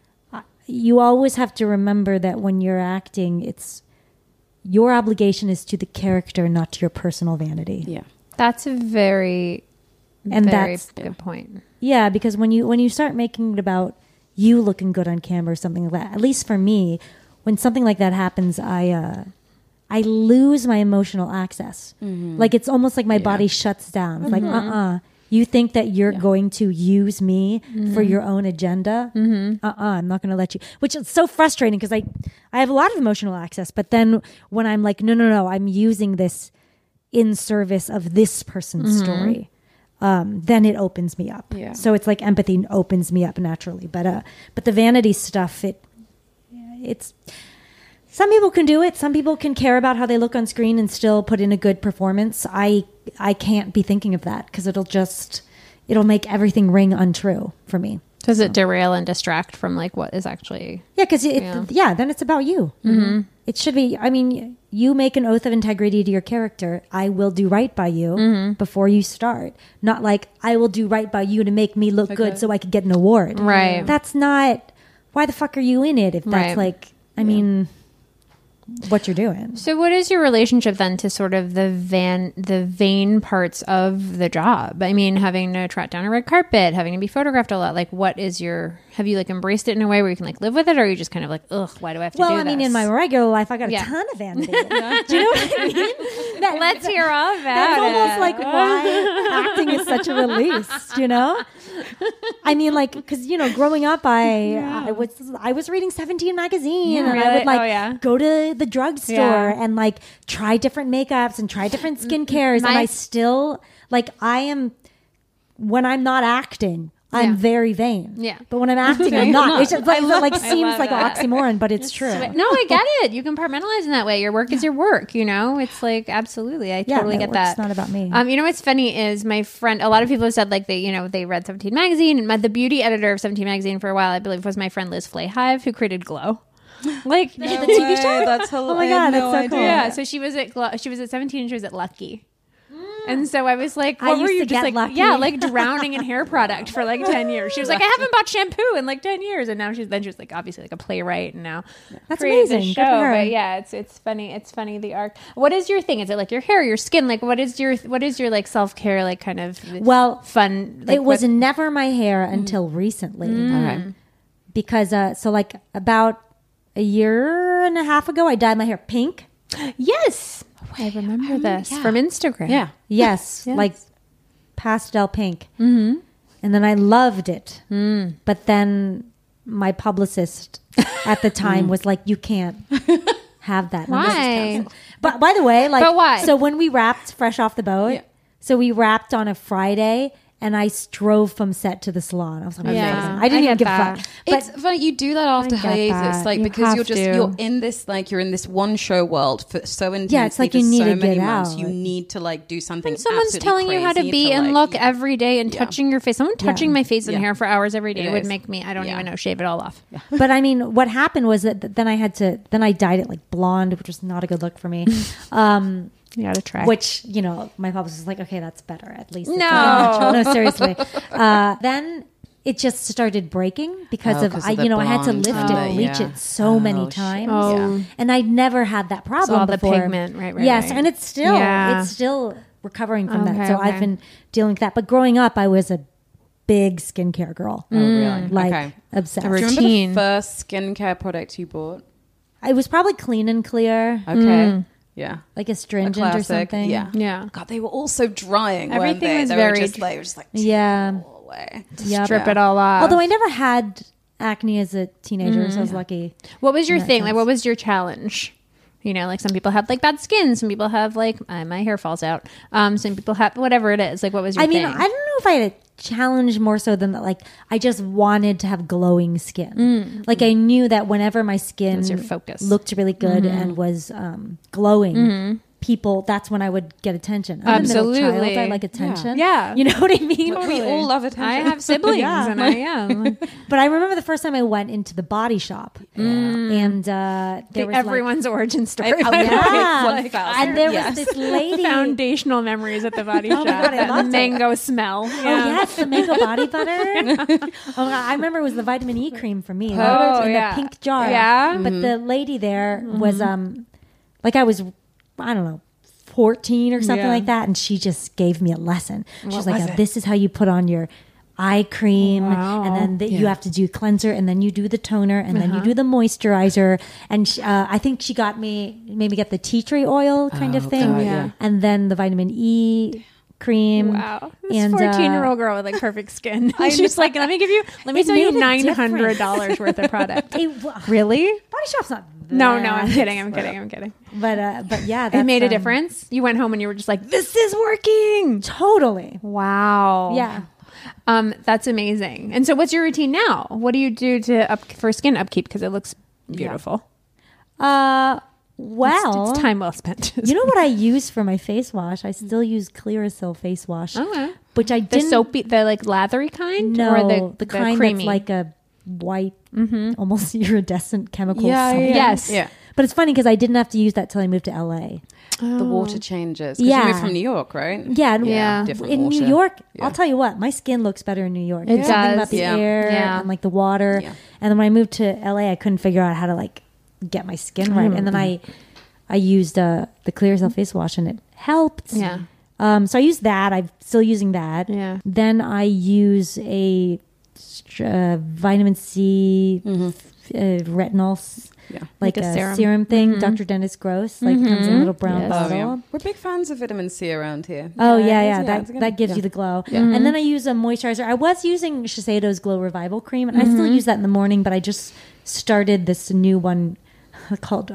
you always have to remember that when you're acting, it's your obligation is to the character, not to your personal vanity. Yeah. That's a very good point. Yeah, because when you start making it about you looking good on camera or something like that, at least for me, when something like that happens, I lose my emotional access. Like it's almost like my body shuts down. It's like, you think that you're going to use me for your own agenda? I'm not going to let you. Which is so frustrating because I have a lot of emotional access, but then when I'm like, no, I'm using this in service of this person's story, then it opens me up. Yeah. So it's like empathy opens me up naturally, but the vanity stuff, it's some people can do it. Some people can care about how they look on screen and still put in a good performance. I can't be thinking of that because it'll make everything ring untrue for me. Does it derail and distract from like what is actually? Yeah, because then it's about you. It should be. I mean, you make an oath of integrity to your character. I will do right by you before you start. Not like I will do right by you to make me look good so I could get an award. Right. That's not. Why the fuck are you in it if that's like? I mean, what you're doing. So what is your relationship then to sort of the vain parts of the job? I mean, having to trot down a red carpet, having to be photographed a lot, like have you like embraced it in a way where you can like live with it, or are you just kind of like, ugh, why do I have to do this? Well, I mean, in my regular life, I got a ton of vanity. Do you know what I mean? Let's hear all about That's it. almost like why acting is such a release, you know? I mean, like, because, growing up, I was reading 17 magazine, and I would go to the drugstore and like try different makeups and try different skincares, and I still when I'm not acting, I'm very vain. Yeah. But when I'm acting, I'm not. It's just like seems like an oxymoron, but it's true. No, I get it. You compartmentalize in that way. Your work is your work, It's like, absolutely. I totally get that. It's not about me. What's funny is my friend, a lot of people have said like they read 17 magazine, and the beauty editor of 17 magazine for a while, I believe, was my friend Liz Flayhive, who created Glow. Like the TV show. That's hilarious. Oh my God, that's so cool. Yeah. So she was at Glow, she was at 17 and she was at Lucky. And so I was like, what were you just like? Lucky. Yeah, like drowning in hair product for like 10 years. She was like, I haven't bought shampoo in like 10 years. And now she was like, obviously like a playwright, and now that's amazing. Show. But yeah, it's funny. It's funny, the arc. What is your thing? Is it like your hair, your skin? Like what is your like self-care, like kind of fun? Like, it was never my hair until recently. Okay. Because so like about a year and a half ago, I dyed my hair pink. Yes. I remember this from Instagram. Yeah. Yes. Like pastel pink. Mm-hmm. And then I loved it. But then my publicist at the time was like, you can't have that. Why? But by the way, like, but why? So when we wrapped fresh off the boat, so we wrapped on a Friday, and I drove from set to the salon. I was like, I didn't even give a fuck. It's funny, you do that after hiatus, like, because you're in this one show world for so intensely. Yeah, it's like you need to get out. You need to like do something. When someone's telling you how to be and look every day and touching your face, someone touching my face and hair for hours every day would make me, I don't even know, shave it all off. Yeah. But I mean, what happened was that then I dyed it like blonde, which was not a good look for me. You gotta try. Which, my publicist was like, okay, that's better. At least it's no, seriously. Then it just started breaking because I had to lift it and bleach it so many times. And I'd never had that problem before. The pigment, right. Yes, and it's still recovering from that. So I've been dealing with that. But growing up, I was a big skincare girl. Oh, really? Like obsessed. The routine. Do you remember the first skincare product you bought? It was probably Clean and Clear. Okay. Yeah. Like astringent or something. Yeah. God, they were all so drying. Everything was very just like all away. Strip it all off. Although I never had acne as a teenager, so I was lucky. What was your thing? Like, what was your challenge? You know, like some people have like bad skin. Some people have like my hair falls out. Some people have whatever it is. Like, what was your thing? I don't know if I had a challenge more so than that. Like, I just wanted to have glowing skin. Like, I knew that whenever my skin was your focus. Looked really good and was glowing, people, that's when I would get attention. I'm Absolutely. a middle child. I like attention. Yeah. You know what I mean? We all love attention. I have siblings, and I am. But I remember the first time I went into the body shop, and there was everyone's origin story. and there was this lady. Foundational memories at the body shop. my God, I loved the it. mango smell. Oh yes, the mango body butter. Oh, God, I remember it was the vitamin E cream for me. In the pink jar. Yeah. But the lady there was like I was, I don't know, 14 or something like that, and she just gave me a lesson. She was like, "This is how you put on your eye cream, and then you have to do cleanser, and then you do the toner, and then you do the moisturizer." And I think she made me get the tea tree oil kind of thing, and then the vitamin E cream. Wow, this 14-year-old girl with like perfect skin. She's like, let me sell you $900 worth of product. Really? Body Shop's not. No, I'm kidding. I'm kidding. But yeah, it made a difference. You went home and you were just like, this is working. Totally. Wow. Yeah. That's amazing. And so what's your routine now? What do you do for skin upkeep? Because it looks beautiful. Well, it's time well spent. You know what I use for my face wash? I still use Clearasil face wash. Okay. Which I didn't. The soapy, the like lathery kind? No, or the kind creamy? that's like a white, almost iridescent chemical. Yes. Yeah. But it's funny because I didn't have to use that till I moved to LA. The water changes. 'Cause Yeah. you moved from New York, right? Yeah. Different in water. New York, Yeah. I'll tell you what, my skin looks better in New York. It There's something about does. the air and like the water. Yeah. And then when I moved to LA, I couldn't figure out how to like get my skin right. And then I used the Clearasil face wash and it helped. Yeah. So I used that. I'm still using that. Yeah. Then I use a vitamin C retinol, like a serum thing. Dr. Dennis Gross, like comes in a little brown bottle. Oh, yeah. We're big fans of vitamin C around here. Oh yeah. That gives you the glow. Yeah. And then I use a moisturizer. I was using Shiseido's Glow Revival Cream, and I still use that in the morning. But I just started this new one called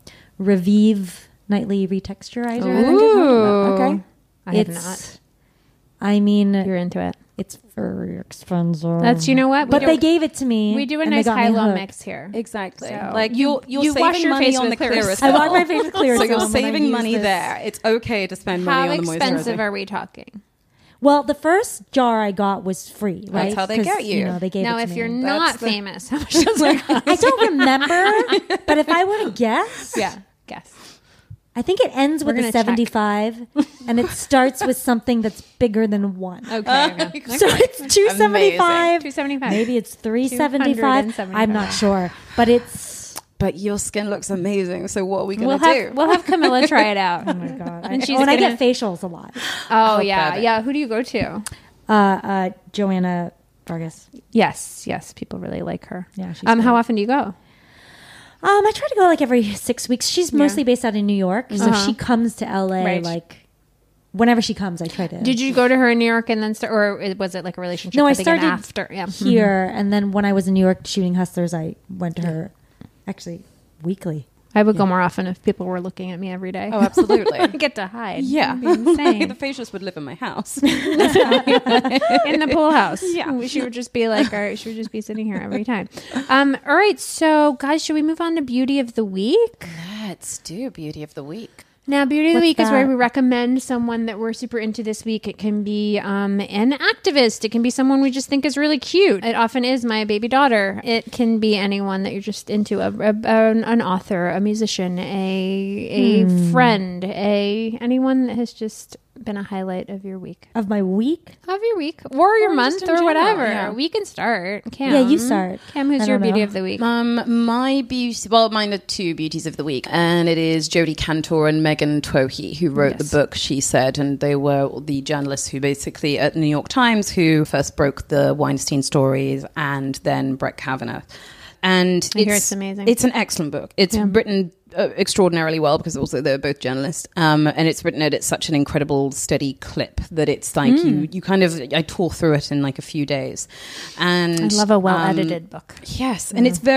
Revive Nightly Retexturizer. Ooh. Okay. I have not. I mean, You're into it. it's very expensive. That's, you know what? But they gave it to me. We do a and they nice got me high-low hooked. mix here. Exactly. So like you're you saving wash your money face on with the Clearasil. I wash my face with Clearasil. So you're when I saving use money this. there. It's okay to spend How money on the expensive moisturizer. are we talking? Well, the first jar I got was free, right? That's how they 'Cause, get you. They gave Now, it to if me. you're not famous, how much does it cost? I don't remember, but if I were to guess, Guess. I think it ends with We're a gonna check. 75, and it starts with something that's bigger than 1. Okay. So it's 275. 275. Maybe it's 375. 275. I'm not sure, but it's. But your skin looks amazing. So what are we going to do? We'll have Camilla try it out. Oh my god! And she's I gonna- get facials a lot. Oh, yeah. better. Yeah. Who do you go to? Joanna Vargas. Yes. People really like her. Yeah, she's how great. often do you go? I try to go like every 6 weeks. She's mostly based out in New York, so she comes to LA Right. like whenever she comes. I try to. Did you go to her in New York and then start, or was it like a relationship? No, I that began started after. Yeah. here, and then when I was in New York shooting Hustlers, I went to her actually weekly. I would go more often if people were looking at me every day. Oh, absolutely. I get to hide. Yeah. It'd be insane. The facialist would live in my house. In the pool house. Yeah. She would just be like, all right, she would just be sitting here every time. All right. So, guys, should we move on to Beauty of the Week? Let's do Beauty of the Week. Now, Beauty of the What's Week is where that? we recommend someone that we're super into this week. It can be an activist. It can be someone we just think is really cute. It often is my baby daughter. It can be anyone that you're just into, an author, a musician, a friend, anyone that has just been a highlight of your week. Of my week? Of your week. Or your month just in or general, whatever. yeah. We can start. Cam. Yeah, you start. Cam, who's I your don't Beauty know. of the Week? My beauty, well, mine are two beauties of the week, and it is Jodie Cantor and Megan Twohy who wrote the book, She Said, and they were the journalists who basically at New York Times who first broke the Weinstein stories and then Brett Kavanaugh. And I hear it's amazing. It's an excellent book. It's written extraordinarily well because also they're both journalists, and it's written at such an incredible steady clip that it's like you kind of, I tore through it in like a few days. And I love a well-edited book. Yes, and it's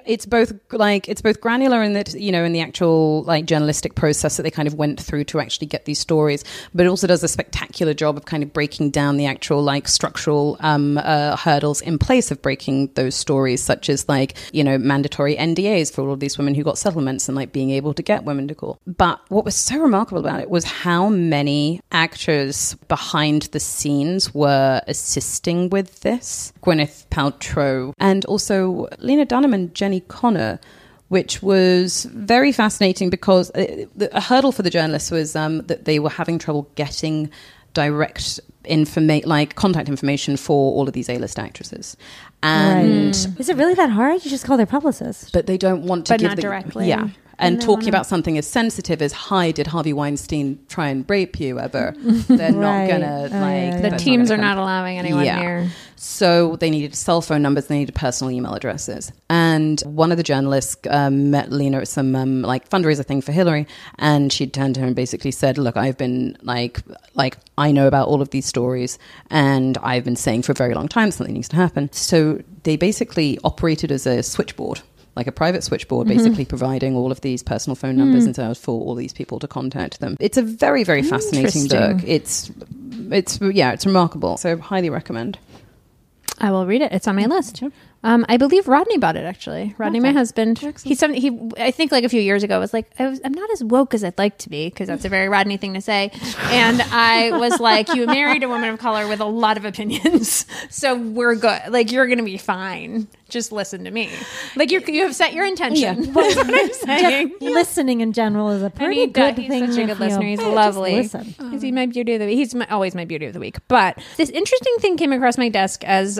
both granular in that, you know, in the actual like journalistic process that they kind of went through to actually get these stories, but it also does a spectacular job of kind of breaking down the actual like structural hurdles in place of breaking those stories, such as like, you know, mandatory NDAs for all of these women who got settlements and like being able to get women to call. But what was so remarkable about it was how many actors behind the scenes were assisting with this. Gwyneth Paltrow and also Lena Dunham and Jenny Connor, which was very fascinating because a hurdle for the journalists was that they were having trouble getting direct contact information for all of these A-list actresses. And is it really that hard? You just call their publicist. But they don't want to but give not directly. Yeah. And talking about something as sensitive as, hi, did Harvey Weinstein try and rape you ever? They're not going to, the teams are not allowing anyone near. So they needed cell phone numbers, they needed personal email addresses. And one of the journalists met Lena at some fundraiser thing for Hillary, and she turned to her and basically said, look, I've been like I know about all of these stories, and I've been saying for a very long time something needs to happen. So they basically operated as a switchboard, like a private switchboard, basically providing all of these personal phone numbers and so for all these people to contact them. It's a very, very fascinating book. It's remarkable. So highly recommend. I will read it. It's on my list. Sure. I believe Rodney bought it, actually. Rodney, my husband. He I think like a few years ago was like, I'm not as woke as I'd like to be, because that's a very Rodney thing to say. And I was like, you married a woman of color with a lot of opinions, so we're good. Like, you're going to be fine. Just listen to me. Like, you have set your intention. Yeah. That's what I'm saying. Just listening in general is a pretty good he's thing. Such a good listener. He's lovely. Is he my beauty of the week? He's always my beauty of the week. But this interesting thing came across my desk as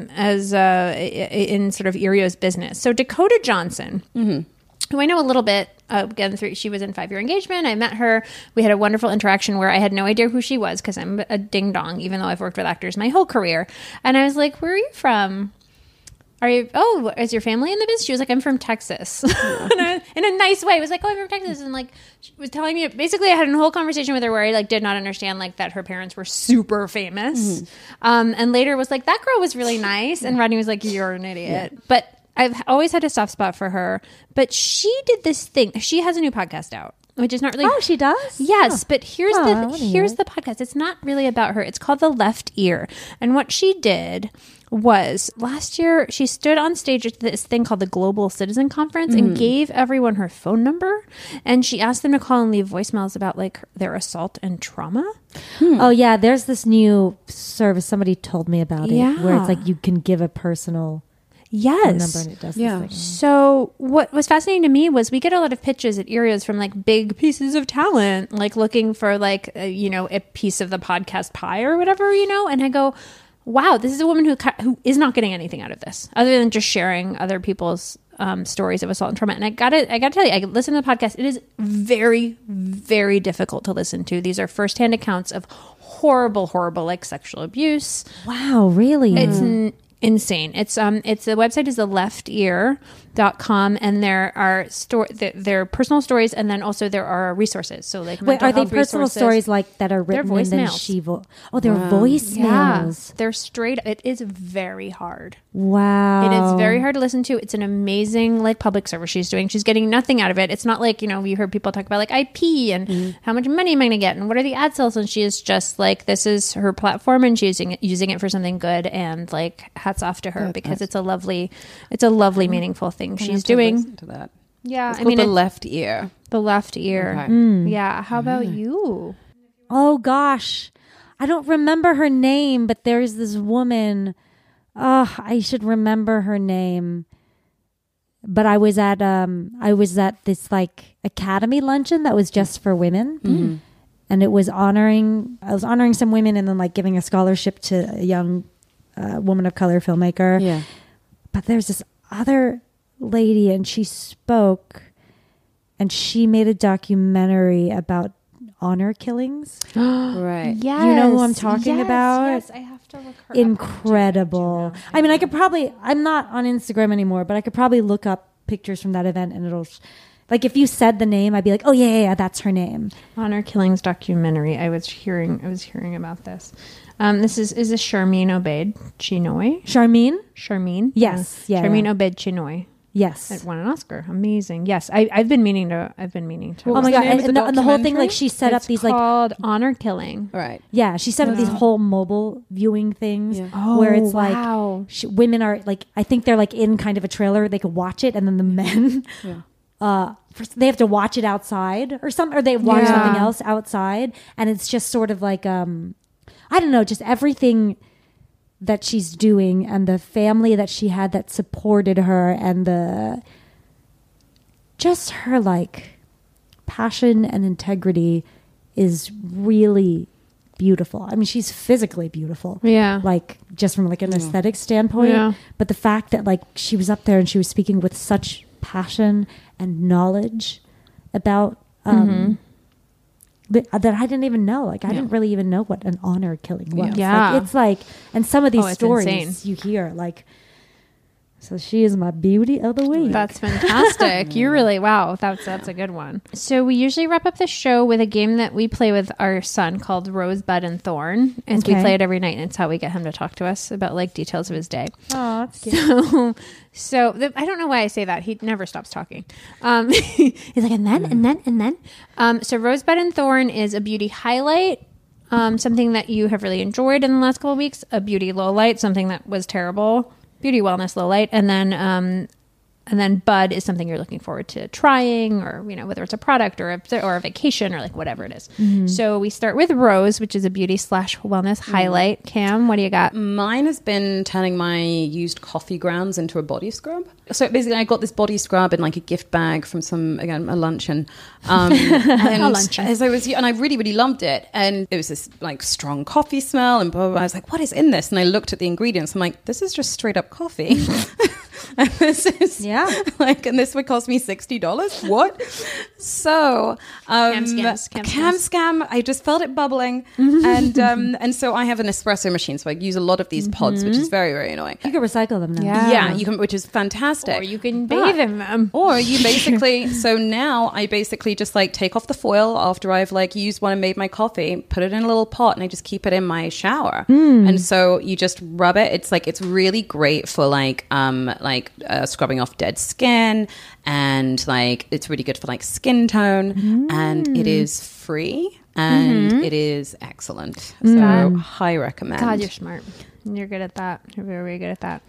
in sort of Irio's business. So Dakota Johnson, who I know a little bit, again, she was in 5-year engagement. I met her. We had a wonderful interaction where I had no idea who she was because I'm a ding dong, even though I've worked with actors my whole career. And I was like, where are you from? Is your family in the business? She was like, I'm from Texas. Yeah. in a nice way. I was like, I'm from Texas. And like, she was telling me, basically I had a whole conversation with her where I like did not understand like that her parents were super famous. And later was like, that girl was really nice. And Rodney was like, you're an idiot. Yeah. But I've always had a soft spot for her. But she did this thing. She has a new podcast out, which is not really. Oh, she does? Yes, but here's the podcast. It's not really about her. It's called The Left Ear. And what she did was last year she stood on stage at this thing called the Global Citizen Conference and gave everyone her phone number, and she asked them to call and leave voicemails about like their assault and trauma. Oh yeah, there's this new service, somebody told me about it, where it's like you can give a personal phone number and it does this thing. So what was fascinating to me was we get a lot of pitches at Irios from like big pieces of talent, like looking for like a piece of the podcast pie or whatever, and I go, wow, this is a woman who is not getting anything out of this other than just sharing other people's stories of assault and trauma. And I gotta tell you, I listen to the podcast. It is very, very difficult to listen to. These are firsthand accounts of horrible, like sexual abuse. Wow, really? It's insane. It's the website is theleftear.com, and there are their personal stories, and then also there are resources. So like, wait, are they personal stories like that are written and then they're voicemails. Yeah, they're straight. It is very hard. Wow, it is very hard to listen to. It's an amazing like public service she's doing. She's getting nothing out of it. It's not like you heard people talk about like IP and how much money am I going to get and what are the ad sales, and she is just like, this is her platform and she's using it for something good, and like hats off to her because it's a lovely meaningful thing she's doing. To that. Yeah, it's The Left Ear. The Left Ear. Okay. Yeah. How about you? Oh gosh, I don't remember her name, but there's this woman. Oh, I should remember her name. But I was at this like Academy luncheon that was just for women, and I was honoring some women and then like giving a scholarship to a young woman of color filmmaker. Yeah. But there's this other lady, and she spoke, and she made a documentary about honor killings. Right. Yes. You know who I'm talking about? Yes, I have to look her Incredible. up. I mean, I'm not on Instagram anymore, but I could probably look up pictures from that event, and it'll Like if you said the name, I'd be like, oh yeah, that's her name. Honor Killings documentary. I was hearing about this. This is this Sharmeen Obaid Chinoy? Sharmeen? Yes. Yeah. Sharmeen Obaid Chinoy. Yes. It won an Oscar. Amazing. Yes. I've been meaning to. Oh my God. And the whole thing, like she set up these like called Honor Killing. Right. Yeah. She set up these whole mobile viewing things where it's like women are like, I think they're like in kind of a trailer. They could watch it. And then the men, they have to watch it outside or something, or they watch something else outside. And it's just sort of like, I don't know, just everything that she's doing and the family that she had that supported her and just her like passion and integrity is really beautiful. I mean, she's physically beautiful. Yeah. Like just from like an aesthetic standpoint. Yeah. But the fact that like she was up there and she was speaking with such passion and knowledge about that I didn't even know. Like I didn't really even know what an honor killing was. Yeah. Like, it's like, and some of these stories insane. you hear like, so she is my beauty of the week. That's fantastic. You really, wow. That's a good one. So we usually wrap up the show with a game that we play with our son called Rosebud and Thorn. And we play it every night. And it's how we get him to talk to us about like details of his day. Oh, that's cute. I don't know why I say that. He never stops talking. He's like, and then. So Rosebud and Thorn is a beauty highlight. Something that you have really enjoyed in the last couple of weeks. A beauty low light, something that was terrible. Beauty wellness low light, and then Bud is something you're looking forward to trying, or whether it's a product or a vacation or like whatever it is. Mm-hmm. So we start with Rose, which is a beauty / wellness highlight. Cam, what do you got? Mine has been turning my used coffee grounds into a body scrub. So basically, I got this body scrub in like a gift bag from a luncheon. And luncheon. As I was, and I really, really loved it. And it was this like strong coffee smell, and blah, blah, blah. I was like, "What is in this?" And I looked at the ingredients. I'm like, "This is just straight up coffee." And this is and this would cost me $60. What? So Cam scam. I just felt it bubbling, and so I have an espresso machine. So I use a lot of these pods, which is very, very annoying. You can recycle them now. Yeah, you can, which is fantastic. Or you can bathe in them. Or you basically. So now I basically just like take off the foil after I've like used one and made my coffee, put it in a little pot, and I just keep it in my shower. And so you just rub it. It's really great for scrubbing off dead skin, and like it's really good for like skin tone, and it is free and it is excellent. So high recommend. God, you're smart. You're good at that. You're very, very good at that.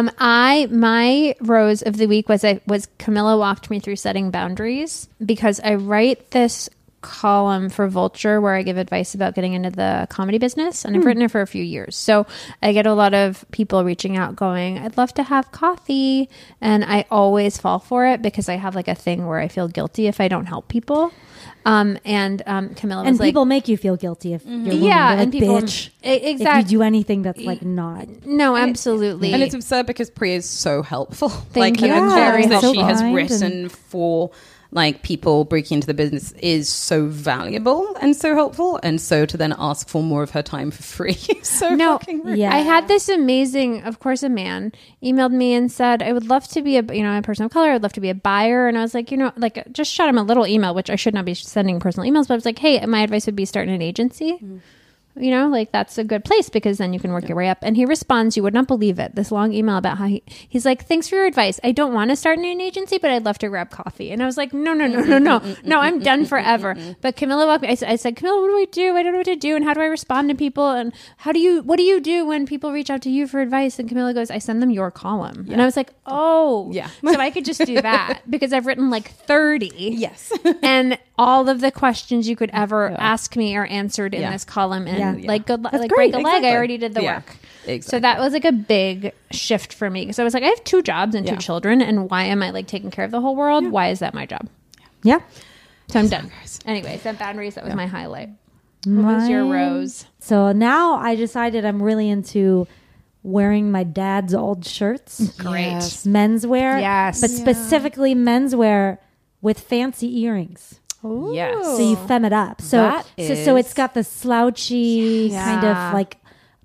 My rose of the week was Camilla walked me through setting boundaries, because I write this column for Vulture where I give advice about getting into the comedy business, and I've written it for a few years. So I get a lot of people reaching out going, I'd love to have coffee, and I always fall for it because I have like a thing where I feel guilty if I don't help people. Camilla was and people make you feel guilty if you're woman. Yeah, like, and people bitch, exactly. if you do anything that's like not. No, absolutely. And it's absurd because Priya is so helpful. Thank you. The Very columns that helpful. she has written for like people breaking into the business is so valuable and so helpful, and so to then ask for more of her time for free fucking rude. I had this amazing, of course, a man emailed me and said, I would love to be a person of color, I would love to be a buyer. And I was like, just shot him a little email, which I should not be sending personal emails, but I was like, hey, my advice would be starting an agency. That's a good place, because then you can work your way up. And he responds, you would not believe it, this long email about how he's like, thanks for your advice. I don't want to start an agency, but I'd love to grab coffee. And I was like, no, I'm done forever. But Camilla walked me. I said, Camilla, what do I do? I don't know what to do. And how do I respond to people? And what do you do when people reach out to you for advice? And Camilla goes, I send them your column. And I was like, oh, yeah. So I could just do that because I've written like 30. Yes. And all of the questions you could ever ask me are answered in this column. And like good like break a leg, exactly. I already did the work. Exactly. So that was like a big shift for me, because I was like, I have 2 jobs and 2 children, and why am I like taking care of the whole world? Why is that my job? Yeah. So I'm done. Anyway, set boundaries. That was my highlight. What was your rose? So now I decided I'm really into wearing my dad's old shirts. Great. Yes. Menswear. Yes. But specifically menswear with fancy earrings. Ooh. Yes. So you fem it up. So it's got the slouchy kind of like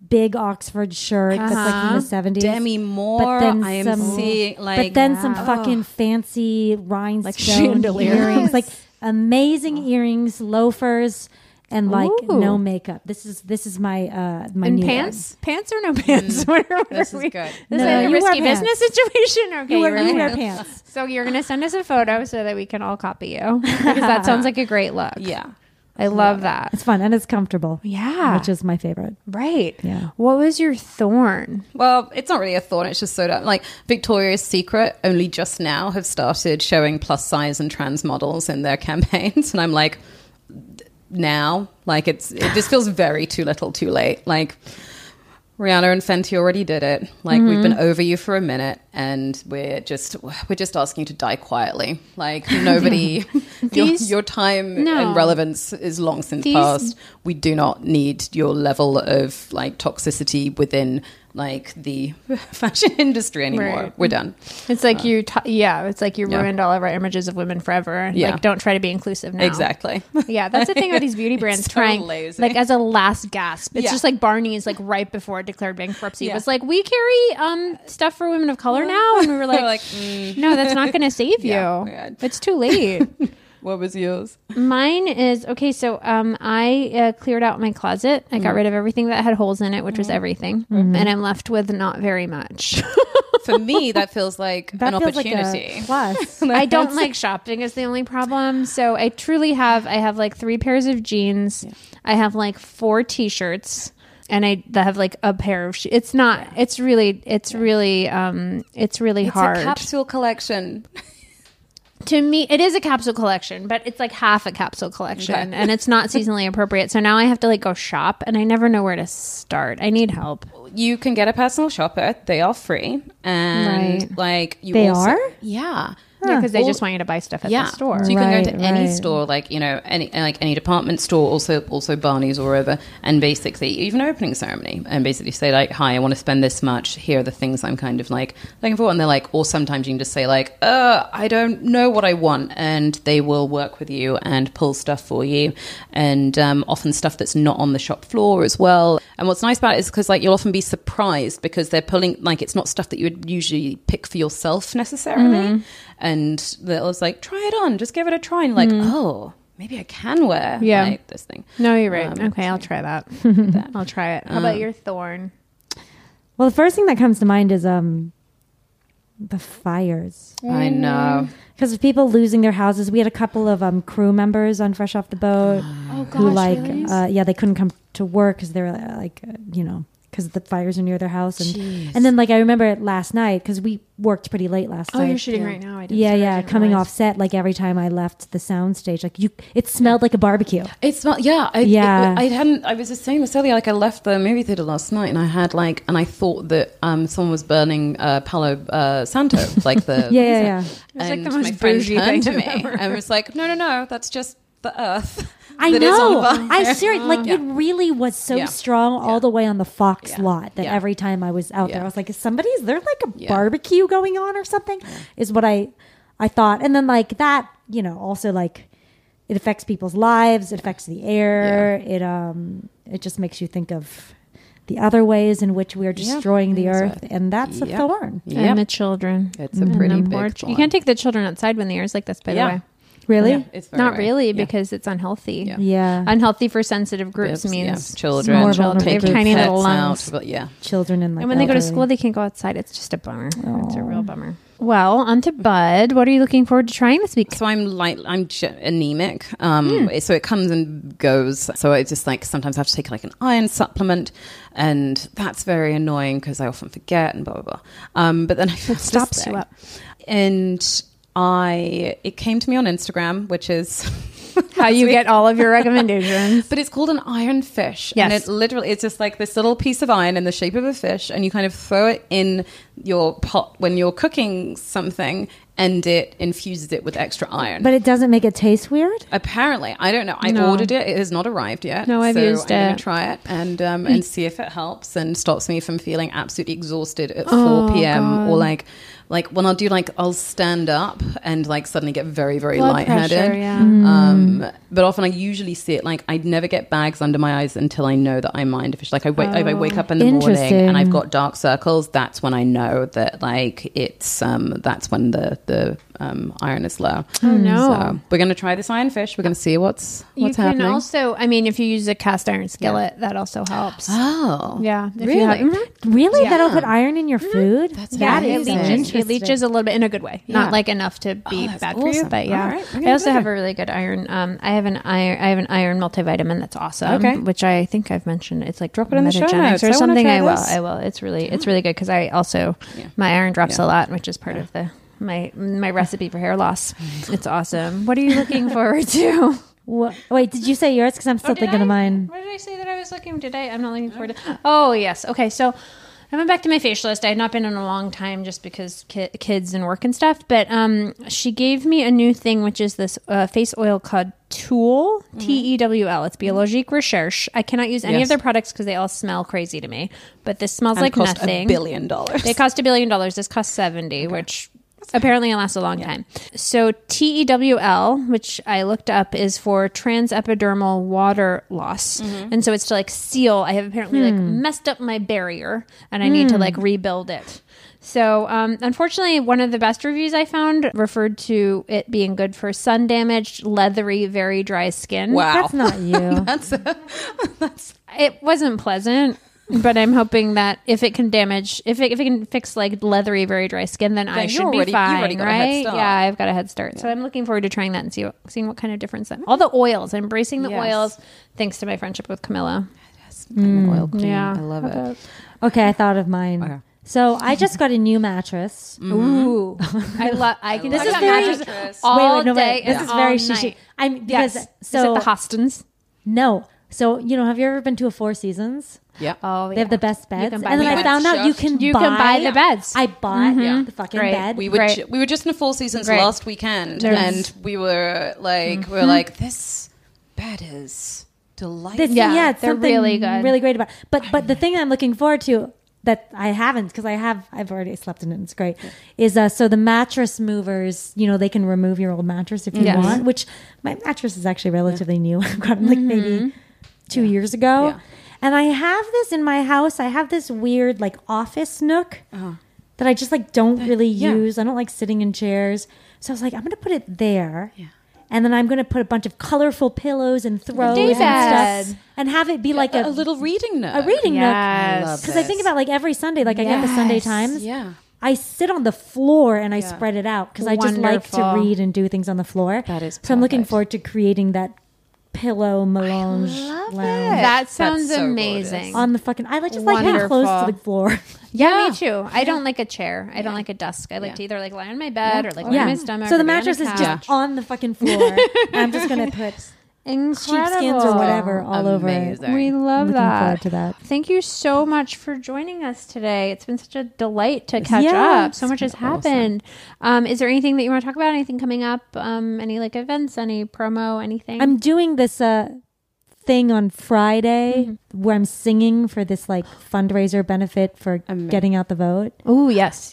big Oxford shirt that's like from the 70s. Demi Moore. I am seeing like, but then some fucking fancy rhinestone earrings, like amazing earrings, loafers. And like no makeup. This is my my and new pants, pants or no pants. This is good. This is a risky business situation. Okay, you wear pants. So you're gonna send us a photo so that we can all copy you because that sounds like a great look. Yeah, I love that. It's fun and it's comfortable. Yeah, which is my favorite. Right. Yeah. What was your thorn? Well, it's not really a thorn. It's just so that like Victoria's Secret only just now have started showing plus size and trans models in their campaigns, and I'm like. Now, like it just feels very too little too late. Like Rihanna and Fenty already did it. Like we've been over you for a minute and we're just asking you to die quietly. Like nobody your time and relevance is long since past. We do not need your level of like toxicity within like the fashion industry anymore. Right. We're done. It's like it's like you ruined all of our images of women forever. Yeah. Like don't try to be inclusive now. Exactly. Yeah, that's the thing with these beauty brands so trying lazy. like as a last gasp. It's just like Barney's like right before it declared bankruptcy was like, we carry stuff for women of color now, and we were like, no, that's not going to save you. Yeah. It's too late. What was yours? Mine is okay. So I cleared out my closet. I got rid of everything that had holes in it, which was everything, and I'm left with not very much. For me, that feels like an opportunity. Like a plus. I don't like shopping is the only problem. So I truly have like 3 pairs of jeans. Yeah. I have like 4 t-shirts. And I have like a pair of shoes. It's not. Yeah. It's really hard. It's a capsule collection. To me, it is a capsule collection, but it's like half a capsule collection, and it's not seasonally appropriate. So now I have to like go shop, and I never know where to start. I need help. You can get a personal shopper; they are free, and like you they also, are, yeah. Because they just want you to buy stuff at the store. So you can go to any store, like any department store, also Barney's or wherever, and basically even opening ceremony, and basically say like, "Hi, I want to spend this much. Here are the things I'm kind of like looking for." And they're like, or sometimes you can just say like, "I don't know what I want," and they will work with you and pull stuff for you, and often stuff that's not on the shop floor as well. And what's nice about it is because like you'll often be surprised because they're pulling like it's not stuff that you would usually pick for yourself necessarily. And they'll just like, try it on, just give it a try. And like, oh, maybe I can wear like this thing. No, you're right. Okay, I'll try that. I'll try it. How about your thorn? Well, the first thing that comes to mind is the fires. I know. Because of people losing their houses. We had a couple of crew members on Fresh Off the Boat who like, really? They couldn't come to work because they were like, because the fires are near their house. And then like I remember last night because we worked pretty late last night. Oh, you're shooting right now. I didn't coming off set, like every time I left the sound stage, like it smelled like a barbecue. It smelled, I was just saying this earlier, like I left the movie theater last night and I had like, and I thought that someone was burning Palo Santo, like the yeah. It was like the my most friend bougie turned thing to me and was like, no, that's just the earth. I that know. Is on fire. I seriously it really was so strong all the way on the Fox lot that every time I was out there, I was like, is there like a barbecue going on or something? Is what I thought. And then like that, also like it affects people's lives, it affects the air, it just makes you think of the other ways in which we are destroying the earth, and that's a thorn. And the children. It's a pretty big thorn. You can't take the children outside when the air's like this, by the way. Really? Yeah, it's not really because it's unhealthy. Yeah. Unhealthy for sensitive groups means children. More They have tiny little lungs. Children and like and when they go to school, they can't go outside. It's just a bummer. It's a real bummer. Well, on to Bud. What are you looking forward to trying this week? So I'm anemic. So it comes and goes. So I just like sometimes I have to take like an iron supplement, and that's very annoying because I often forget and blah blah blah. But then it stops you up. And it came to me on Instagram, which is how you get all of your recommendations. But it's called an iron fish. Yes. And it's just like this little piece of iron in the shape of a fish, and you kind of throw it in your pot when you're cooking something, and it infuses it with extra iron. But it doesn't make it taste weird? Apparently. I don't know. I ordered it. It has not arrived yet. No, I've used it. I'm going to try it and see if it helps and stops me from feeling absolutely exhausted at 4 p.m. or like like when I'll stand up and like suddenly get very, very Blood lightheaded. pressure, yeah. But often I usually see it like I never get bags under my eyes until I know that I'm mind deficient. Like if I wake up in the morning Interesting. and I've got dark circles, that's when I know that like it's that's when the iron is low. Oh no. So we're going to try this iron fish. We're going to see what's You can happening. also, I mean, if you use a cast iron skillet, that also helps. Oh. Yeah. If Really? You have, Really? Yeah. That'll put iron in your food? That's yeah, it amazing. leaches a little bit in a good way, Yeah. not like enough to be that's bad for you, awesome. but yeah. All right, we're I gonna also do have it. a really good iron. I have an iron multivitamin that's awesome. Okay. Which I think I've mentioned. It's like Drop it in the show Metagenics notes. or I wanna something. try I will. this. I will. It's really good because I also my iron drops a lot, which is part of my recipe for hair loss. It's awesome. What are you looking forward to? Wait, did you say yours? Because I'm still thinking of mine. What did I say that I was looking? I'm not looking forward to. Oh yes. Okay. So I went back to my facialist. I had not been in a long time just because kids and work and stuff. But she gave me a new thing, which is this face oil called Tulle, Tewl. It's Biologique Recherche. I cannot use any of their products because they all smell crazy to me. But this smells like cost nothing. $1 billion. They cost $1 billion. This costs $70, which apparently it lasts a long time. So TEWL, which I looked up, is for transepidermal water loss. And so it's to like seal. I have apparently like messed up my barrier and I need to like rebuild it. So unfortunately, one of the best reviews I found referred to it being good for sun damaged, leathery, very dry skin. Wow. That's not you. It wasn't pleasant. But I'm hoping that if it can fix like leathery, very dry skin, then I should be fine, you've already got a head right? start. Yeah, I've got a head start. So I'm looking forward to trying that and seeing what kind of difference that. All the oils, I'm embracing the oils, thanks to my friendship with Camilla. I'm an oil queen. Yeah. I love it. Okay, I thought of mine. Okay. So I just got a new mattress. Ooh, I can. This talk is about very- mattress all day. This and is very all shishi. night. I'm because Yes. so Is it the Hostons? no. So have you ever been to a Four Seasons? Yeah. Oh, They have the best beds, can buy and then the I beds. found out you can buy the beds. I bought the fucking Great. bed. We were Right. we were just in a Four Seasons Right. last weekend, There's- and we were like, this bed is delightful. This, Yeah, it's they're something really good. really great about. But the thing I'm looking forward to that I haven't because I've already slept in it. And it's great. Is so the mattress movers. They can remove your old mattress if you Yes. want. Which my mattress is actually relatively new. I've got it like maybe 2 years ago. Yeah. And I have this in my house. I have this weird like office nook that I just like don't really use. I don't like sitting in chairs. So I was like, I'm going to put it there. Yeah. And then I'm going to put a bunch of colorful pillows and throws and Daybed. stuff and have it be like a little reading nook. a reading Yes. nook. I love Because I think about like every Sunday, like I get the Sunday Times. Yeah. I sit on the floor and I spread it out because I just like to Wonderful. read and do things on the floor. That is so I'm looking perfect. forward to creating that pillow melange lounge That sounds so amazing. on the fucking. I like just like being close Wonderful. to the floor. Yeah, me too. I don't like a chair. I don't like a desk. I like to either like lie on my bed or like lie on my stomach. So or the be on mattress is couch. just on the fucking floor. And I'm just gonna put sheepskins or whatever all over it. Amazing. We love Looking that. forward to that. Thank you so much for joining us today. It's been such a delight to catch Yeah. up. So much has happened. Is there anything that you want to talk about? Anything coming up? Any like events? Any promo? Anything? I'm doing this thing on Friday where I'm singing for this like fundraiser benefit for getting out the vote. Oh yes.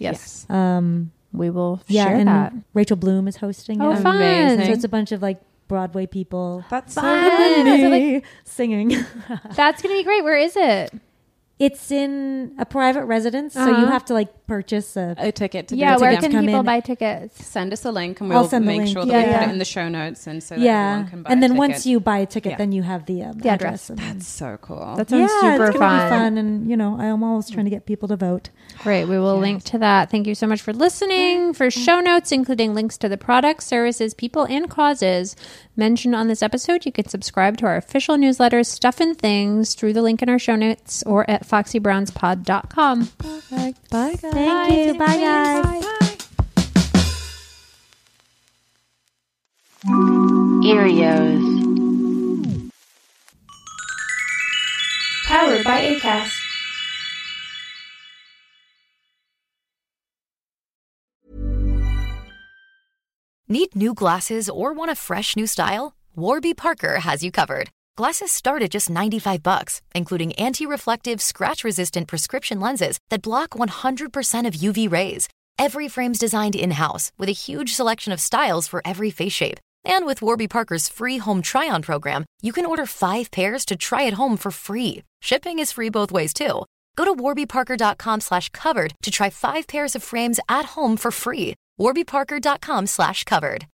We will share and that. Rachel Bloom is hosting Oh, it. fun. Amazing. So it's a bunch of like Broadway people. That's Fun. And Is it me like- singing. That's gonna be great. Where is it? It's in a private residence, so you have to like purchase a ticket to Yeah, the where ticket. can come people in. buy tickets? Send us a link and I'll we'll send the make link. sure that Yeah, we put yeah. it in the show notes and so that yeah, everyone can buy and a then ticket. once you buy a ticket, Yeah. then you have the address. and then- That's so cool. That sounds yeah, super it's gonna fun. be fun, and I'm always trying to get people to vote. Great. We will link to that. Thank you so much for listening. For show notes, including links to the products, services, people, and causes mentioned on this episode, you can subscribe to our official newsletters, Stuff and Things, through the link in our show notes or at foxybrownspod.com. Perfect. Bye, guys. Thank you. Bye, guys. Erios. Powered by ACAST. Need new glasses or want a fresh new style? Warby Parker has you covered. Glasses start at just $95, including anti-reflective, scratch-resistant prescription lenses that block 100% of UV rays. Every frame's designed in-house with a huge selection of styles for every face shape. And with Warby Parker's free home try-on program, you can order 5 pairs to try at home for free. Shipping is free both ways, too. Go to warbyparker.com/covered to try 5 pairs of frames at home for free. warbyparker.com/covered.